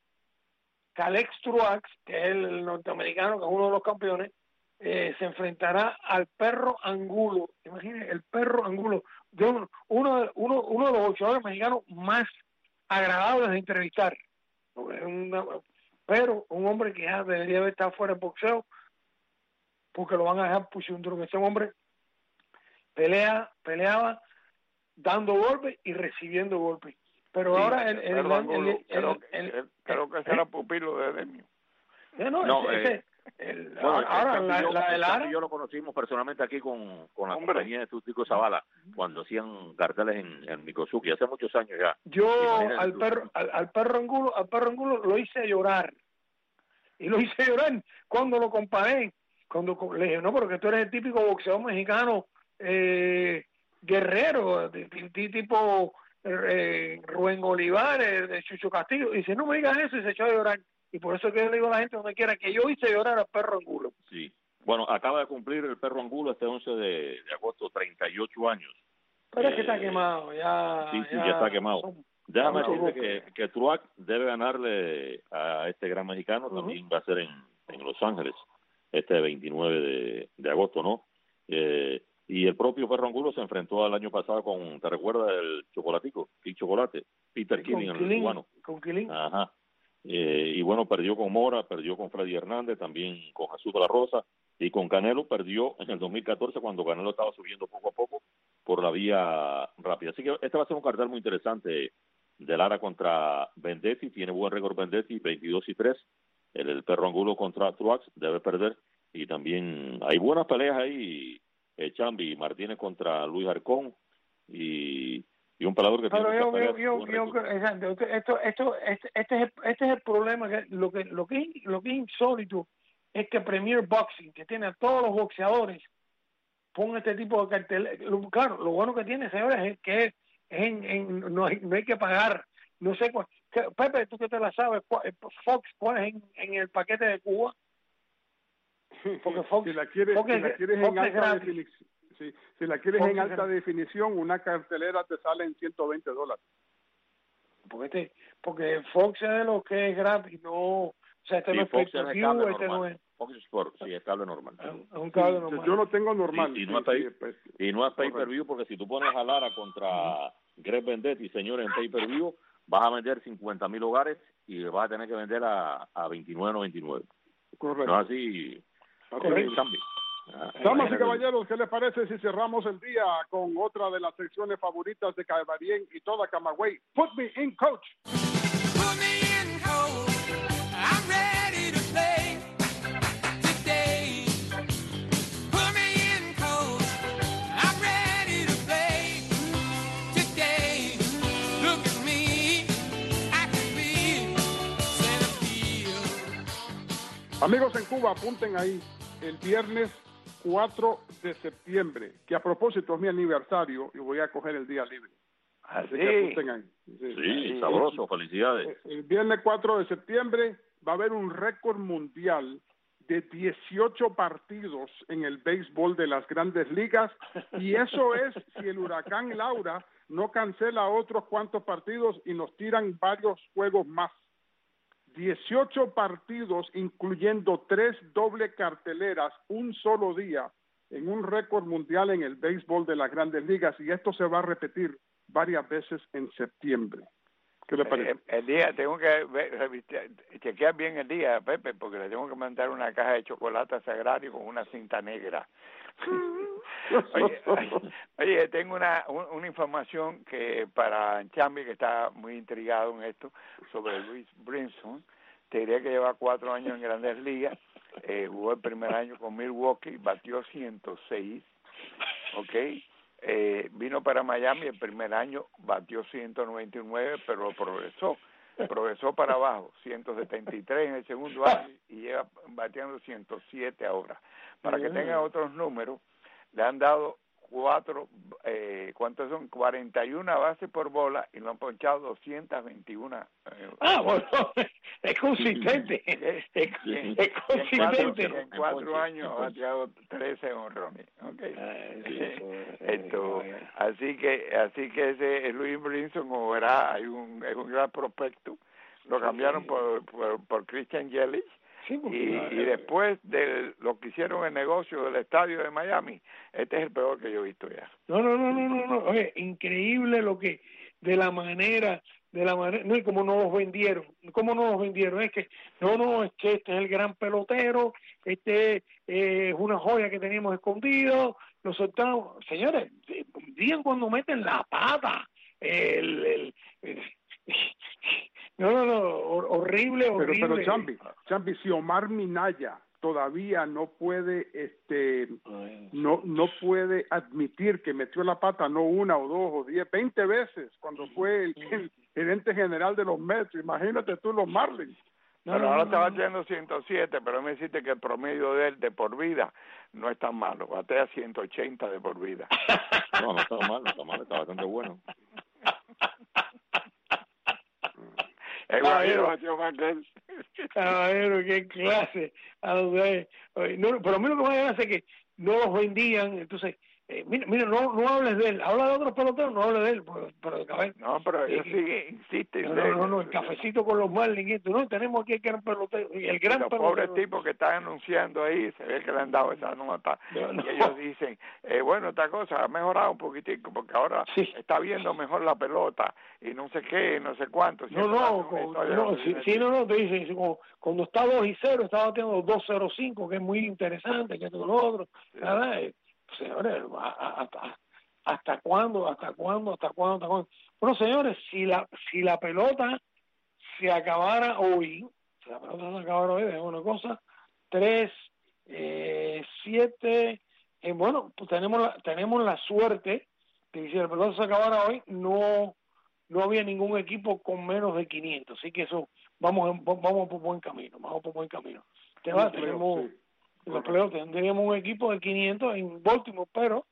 Calex Truax, que es el norteamericano, que es uno de los campeones. Eh, se enfrentará al Perro Angulo. Imagínense, el Perro Angulo, de uno, uno, uno, uno de los boxeadores mexicanos más agradables de entrevistar. Una, pero un hombre que ya debería haber estado fuera del boxeo, porque lo van a dejar puchundro, que ese hombre pelea, peleaba dando golpes y recibiendo golpes. Pero sí, ahora el, el, el, Angulo, el, creo, el, el, creo que será pupilo de Edemio. No, no ese, eh, ese, El, bueno, ahora, el la, yo, la de Lara. yo lo conocimos personalmente aquí con, con la Hombre. compañía de Tustico Zavala, cuando hacían carteles en, en Mikosuki, hace muchos años ya. Yo al perro, al, al perro Angulo, al perro Angulo lo hice llorar. Y lo hice llorar cuando lo comparé. Cuando le dije, no, porque tú eres el típico boxeador mexicano eh, guerrero, de, de, de tipo eh, Rubén Olivares, de Chucho Castillo. Y dice, no me digas eso, y se echó a llorar. Y por eso que yo le digo a la gente donde quiera que yo hice llorar al perro Angulo. Sí. Bueno, acaba de cumplir el perro Angulo este once de, de agosto, treinta y ocho años. Pero eh, es que está quemado, ya. Sí, sí, ya, ya está quemado. Son, Déjame son decirte que, que Truax debe ganarle a este gran mexicano, uh-huh. También va a ser en, en Los Ángeles, este veintinueve de, de agosto, ¿no? Eh, y el propio perro Angulo se enfrentó al año pasado con, ¿te recuerdas el chocolatico? El chocolate, Peter sí, Killing, el cubano. Con Killing. Ajá. Eh, y bueno, perdió con Mora, perdió con Freddy Hernández, también con Jesús de la Rosa, y con Canelo perdió en el dos mil catorce cuando Canelo estaba subiendo poco a poco por la vía rápida. Así que este va a ser un cartel muy interesante de Lara contra Vendetti. Tiene buen récord Vendetti, veintidós y tres. El, el perro Angulo contra Truax debe perder, y también hay buenas peleas ahí, eh, Chambi Martínez contra Luis Arcón, y y un peleador que pero tiene yo, peleas, yo, yo, yo, exacto, esto, esto, este, este es el, este es el problema, que lo que lo que es, lo que es insólito es que Premier Boxing, que tiene a todos los boxeadores, ponga este tipo de cartel. Claro, lo bueno que tiene, señores, es que es en, en, no, hay, no hay que pagar, no sé cuál. Pepe, tú que te la sabes, Fox, ¿cuál es en, en el paquete de Cuba? Porque Fox, si la quieres, Fox, si la quieres Fox en alta definición, si, si la quieres Fox en alta definición, una cartelera te sale en ciento veinte dólares. Porque, este, porque Fox es de lo que es gratis, no, o sea, este sí, no es Fox pay per view, este no es. Fox Sport, sí, es cable normal. Es un cable sí, normal. Yo lo tengo normal. Sí, y, no sí, pay, sí, pues, y no es pay per view, porque si tú pones a Lara contra uh-huh. Greg Vendetti, señores, en pay per view, vas a vender cincuenta mil hogares y vas a tener que vender a, a veintinueve noventa y nueve. Correcto. No así. Correcto. Ah, Damas y caballeros, ¿qué les parece si cerramos el día con otra de las secciones favoritas de Cabarien y toda Camagüey? Put me in, coach. Put me in, coach. I'm ready to play today. Amigos en Cuba, apunten ahí, el viernes cuatro de septiembre, que a propósito es mi aniversario y voy a coger el día libre. Así que apunten ahí. Sí, sí, sabroso, felicidades. El viernes cuatro de septiembre va a haber un récord mundial de dieciocho partidos en el béisbol de las Grandes Ligas, y eso es si el huracán Laura no cancela otros cuantos partidos y nos tiran varios juegos más. dieciocho partidos, incluyendo tres doble carteleras, un solo día, en un récord mundial en el béisbol de las Grandes Ligas, y esto se va a repetir varias veces en septiembre. ¿Qué le parece? El, el día, tengo que ver, chequear bien el día, Pepe, porque le tengo que mandar una caja de chocolate sagrario con una cinta negra. oye, oye, oye, tengo una, una información que para Chambi, que está muy intrigado en esto, sobre Luis Brinson. Te diría que lleva cuatro años en Grandes Ligas, eh, jugó el primer año con Milwaukee, batió ciento seis, ¿ok? Eh, vino para Miami el primer año, batió ciento noventa y nueve, pero progresó, progresó para abajo, ciento setenta y tres en el segundo año y lleva bateando ciento siete ahora. Para que tengan otros números, le han dado cuatro, eh, ¿cuántos son? cuarenta y una bases por bola y lo han ponchado doscientas veintiuno. Eh, ah, bueno, es consistente, es, es, es consistente. En cuatro, en cuatro años ha bateado trece honrones, okay. Esto, así que, así que ese Luis Brinson, como verá, hay un, es un gran prospecto. Lo cambiaron por, por, por Christian Yelich. Sí, y, y después de lo que hicieron el negocio del estadio de Miami, este es el peor que yo he visto ya. No, no, no, no, no, no. Oye, increíble lo que, de la manera, de la manera, no, y cómo no los vendieron, cómo no los vendieron, es que, no, no, es que este es el gran pelotero, este eh, es una joya que teníamos escondido, lo soltamos. Señores, digan cuando meten la pata, el, el, el no, no, no, horrible, horrible. Pero, pero Chambi, Chambi, si Omar Minaya todavía no puede, este, no, no puede admitir que metió la pata no una o dos o diez, veinte veces cuando fue el, el gerente general de los Mets, imagínate tú los Marlins. No, pero no, ahora no, está bateando ciento siete, pero me dijiste que el promedio de él de por vida no es tan malo, batea ciento ochenta de por vida. No, no está mal, no está mal, está bastante bueno. El Guajiro batió más que él. Caballero, qué clase. A donde, no, pero a mí lo que me hace es que no los vendían, entonces, eh, mira, mira no, no hables de él, habla de otros peloteros, no hables de él, pero, pero caballero, no, pero ellos eh, sigue, insisten. No, no, no, no, el cafecito con los Marlins, esto, no, tenemos aquí el gran pelotero, y el gran los pelotero. pobres tipos que están anunciando ahí, se ve que le han dado esa nota, no, no. Y ellos dicen, eh, bueno, esta cosa ha mejorado un poquitico, porque ahora sí. Está viendo mejor la pelota, y no sé qué, no sé cuánto. No, no, con, no, sí, sí, no, no, te dicen, como, cuando está dos y cero, está batiendo dos cero cinco, que es muy interesante, que todo lo otro, sí. ¿Verdad? Señores, hasta, hasta cuándo, hasta cuándo, hasta cuándo, hasta cuándo. Bueno, señores, si la si la pelota se acabara hoy, si la pelota se acabara hoy, es una cosa, tres, eh, siete, eh, bueno, pues tenemos la, tenemos la suerte de que si la pelota se acabara hoy, no no había ningún equipo con menos de quinientos, así que eso, vamos vamos por buen camino, vamos por buen camino. Te va, tenemos... Sí. Los playoffs tendríamos un equipo de quinientos en Baltimore, pero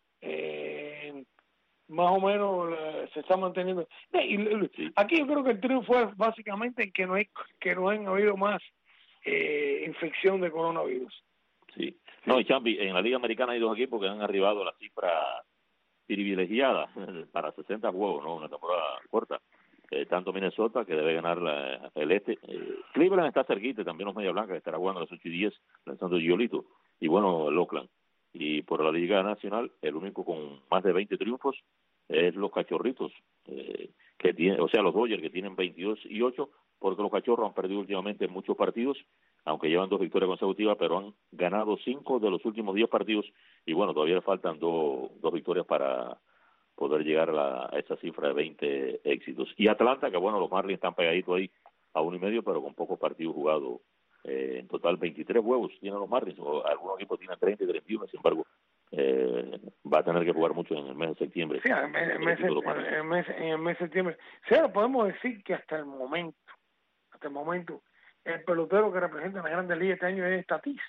eh, más o menos eh, se está manteniendo. Y, y, aquí yo creo que el triunfo es básicamente que no hay que no han habido más eh, infección de coronavirus. Sí. No, y Champi, en la Liga Americana hay dos equipos que han arribado a la cifra privilegiada para sesenta juegos, ¿no? Una temporada corta. Eh, tanto Minnesota, que debe ganar la, el este, eh, Cleveland está cerquita, también los Media Blanca, que estará jugando a las ocho y diez, lanzando Giolito, y bueno, el Oakland. Y por la Liga Nacional, el único con más de veinte triunfos es los Cachorritos, eh, que tiene, o sea, los Dodgers, que tienen veintidós y ocho, porque los Cachorros han perdido últimamente muchos partidos, aunque llevan dos victorias consecutivas, pero han ganado cinco de los últimos diez partidos, y bueno, todavía le faltan dos, dos victorias para poder llegar a, la, a esa cifra de veinte éxitos. Y Atlanta, que bueno, los Marlins están pegaditos ahí a uno y medio, pero con pocos partidos jugados. Eh, en total veintitrés juegos tienen los Marlins, o algunos equipos tienen treinta y treinta y uno, sin embargo, eh, va a tener que jugar mucho en el mes de septiembre. Sí, en el mes, el mes, en el mes, en el mes de septiembre. Sí, ahora podemos decir que hasta el momento, hasta el momento, el pelotero que representa la Grandes Ligas este año es Tatis.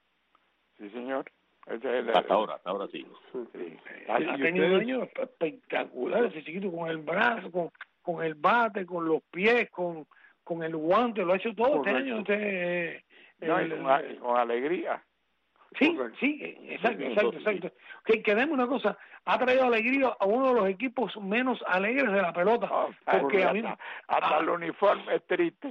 Sí, señor. Ese es el, hasta ahora, hasta ahora sí. sí. Ha, ha tenido un año espectacular ese chiquito, con el brazo, con, con el bate, con los pies, con, con el guante, lo ha hecho todo. Correcto. Este año. Este, no, el, y con, el, con alegría. Sí, Correcto. sí, exacto, exacto, exacto. Que, que demos una cosa, ha traído alegría a uno de los equipos menos alegres de la pelota. Oh, porque a mí, hasta, hasta a, el uniforme es triste.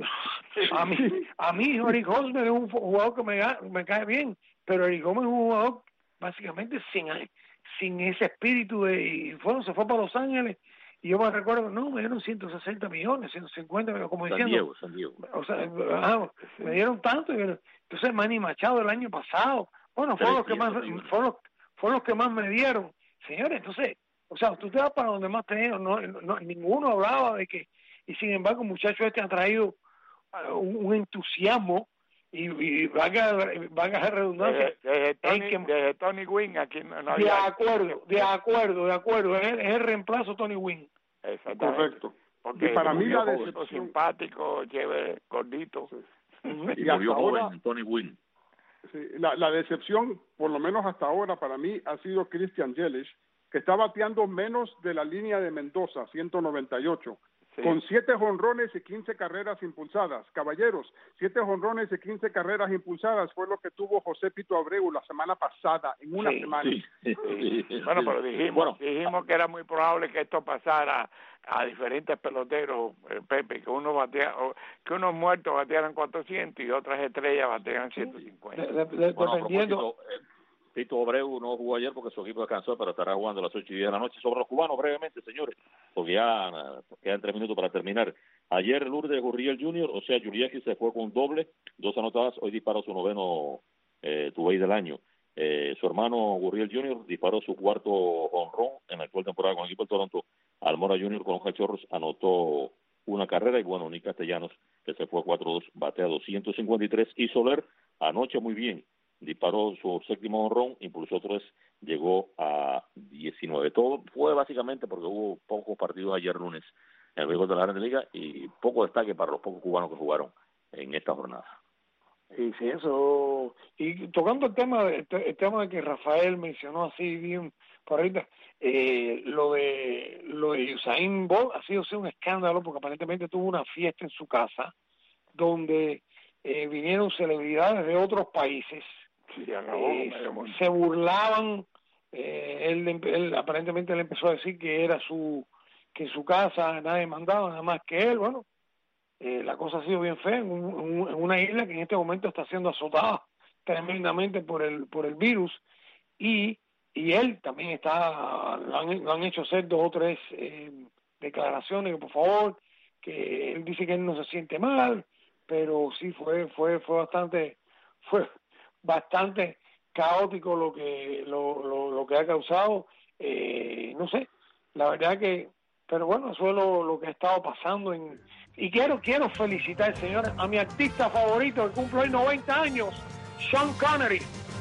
A mí, a mí Eric Hosmer es un jugador que me, me cae bien, pero Eric Hosmer es un jugador básicamente sin, sin ese espíritu de... Y bueno, se fue para Los Ángeles y yo me recuerdo, no, me dieron ciento sesenta millones, ciento cincuenta, como San diciendo... Diego, San Diego. O sea, ah, me dieron tanto. Y, entonces Manny Machado el año pasado, bueno, fueron los que más fueron los, fueron los que más me dieron. Señores, entonces, o sea, tú te vas para donde más te dieron, no, no, ninguno hablaba de que... Y sin embargo, muchachos este han traído uh, un, un entusiasmo y, y valga, valga la redundancia. Desde Tony, que, de Tony Gwynn aquí no, no de había... acuerdo, de acuerdo, de acuerdo. Es, es el reemplazo de Tony Gwynn. Exactamente. Correcto. Porque y para mí la decepción... decepción... simpático, chévere, gordito. Sí. Y, y hasta ahora, joven, Tony Gwynn. Sí, la, la decepción, por lo menos hasta ahora, para mí ha sido Christian Yelich, que está bateando menos de la línea de Mendoza, ciento noventa y ocho. Sí. Con siete jonrones y quince carreras impulsadas. Caballeros, siete jonrones y quince carreras impulsadas fue lo que tuvo José Pito Abreu la semana pasada, en una sí, semana. Sí, sí. Bueno, pero dijimos, bueno, dijimos que era muy probable que esto pasara a diferentes peloteros, eh, Pepe, que uno batea, que unos muertos batearan cuatrocientos y otras estrellas batearan ciento cincuenta. De, de, de, bueno, dependiendo... Pito Abreu no jugó ayer porque su equipo descansó, pero estará jugando a las ocho y diez de la noche. Sobre los cubanos, brevemente, señores, porque ya quedan tres minutos para terminar. Ayer Lourdes Gurriel junior, o sea, Yuriaki se fue con un doble, dos anotadas, hoy disparó su noveno eh, tuve del año. Eh, su hermano Gurriel junior disparó su cuarto honrón en la actual temporada con el equipo de Toronto. Almora junior con los Cachorros anotó una carrera y bueno, Nick Castellanos, que se fue cuatro dos, batea doscientos cincuenta y tres, y Soler anoche muy bien. Disparó su séptimo honrón, impulsó tres, llegó a diecinueve. Todo fue básicamente porque hubo pocos partidos ayer lunes en el béisbol de la Grandes Ligas y poco destaque para los pocos cubanos que jugaron en esta jornada. Sí, sí, eso. Y tocando el tema de, el tema de que Rafael mencionó así bien por ahorita, eh, lo de lo de Usain Bolt ha sido sí, un escándalo porque aparentemente tuvo una fiesta en su casa donde eh, vinieron celebridades de otros países. Sí, acabó, eh, se burlaban, eh, él, él aparentemente le empezó a decir que era su que en su casa nadie mandaba nada más que él. Bueno, eh, la cosa ha sido bien fea en, un, en una isla que en este momento está siendo azotada tremendamente por el por el virus y y él también está lo han, lo han hecho hacer dos o tres eh, declaraciones que por favor, que él dice que él no se siente mal, pero sí fue fue fue bastante fue bastante caótico lo que lo, lo, lo que ha causado, eh, no sé, la verdad que, pero bueno, eso es lo, lo que ha estado pasando en, y quiero quiero felicitar, señores, a mi artista favorito que cumple hoy noventa años, Sean Connery.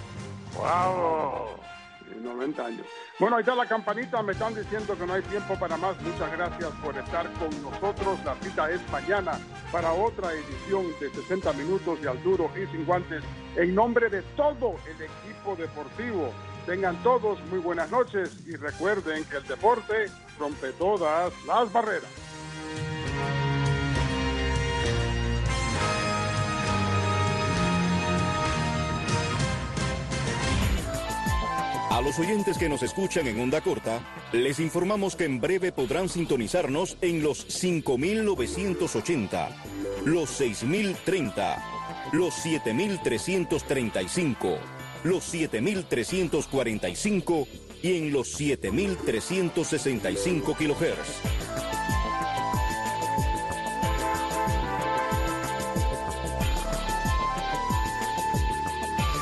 Wow, noventa años. Bueno, ahí está la campanita, me están diciendo que no hay tiempo para más. Muchas gracias por estar con nosotros. La cita es mañana para otra edición de sesenta minutos de Al Duro y Sin Guantes. En nombre de todo el equipo deportivo, tengan todos muy buenas noches y recuerden que el deporte rompe todas las barreras. A los oyentes que nos escuchan en onda corta, les informamos que en breve podrán sintonizarnos en los cinco mil novecientos ochenta, los seis mil treinta, los siete mil trescientos treinta y cinco, los siete mil trescientos cuarenta y cinco y en los siete mil trescientos sesenta y cinco kilohertz.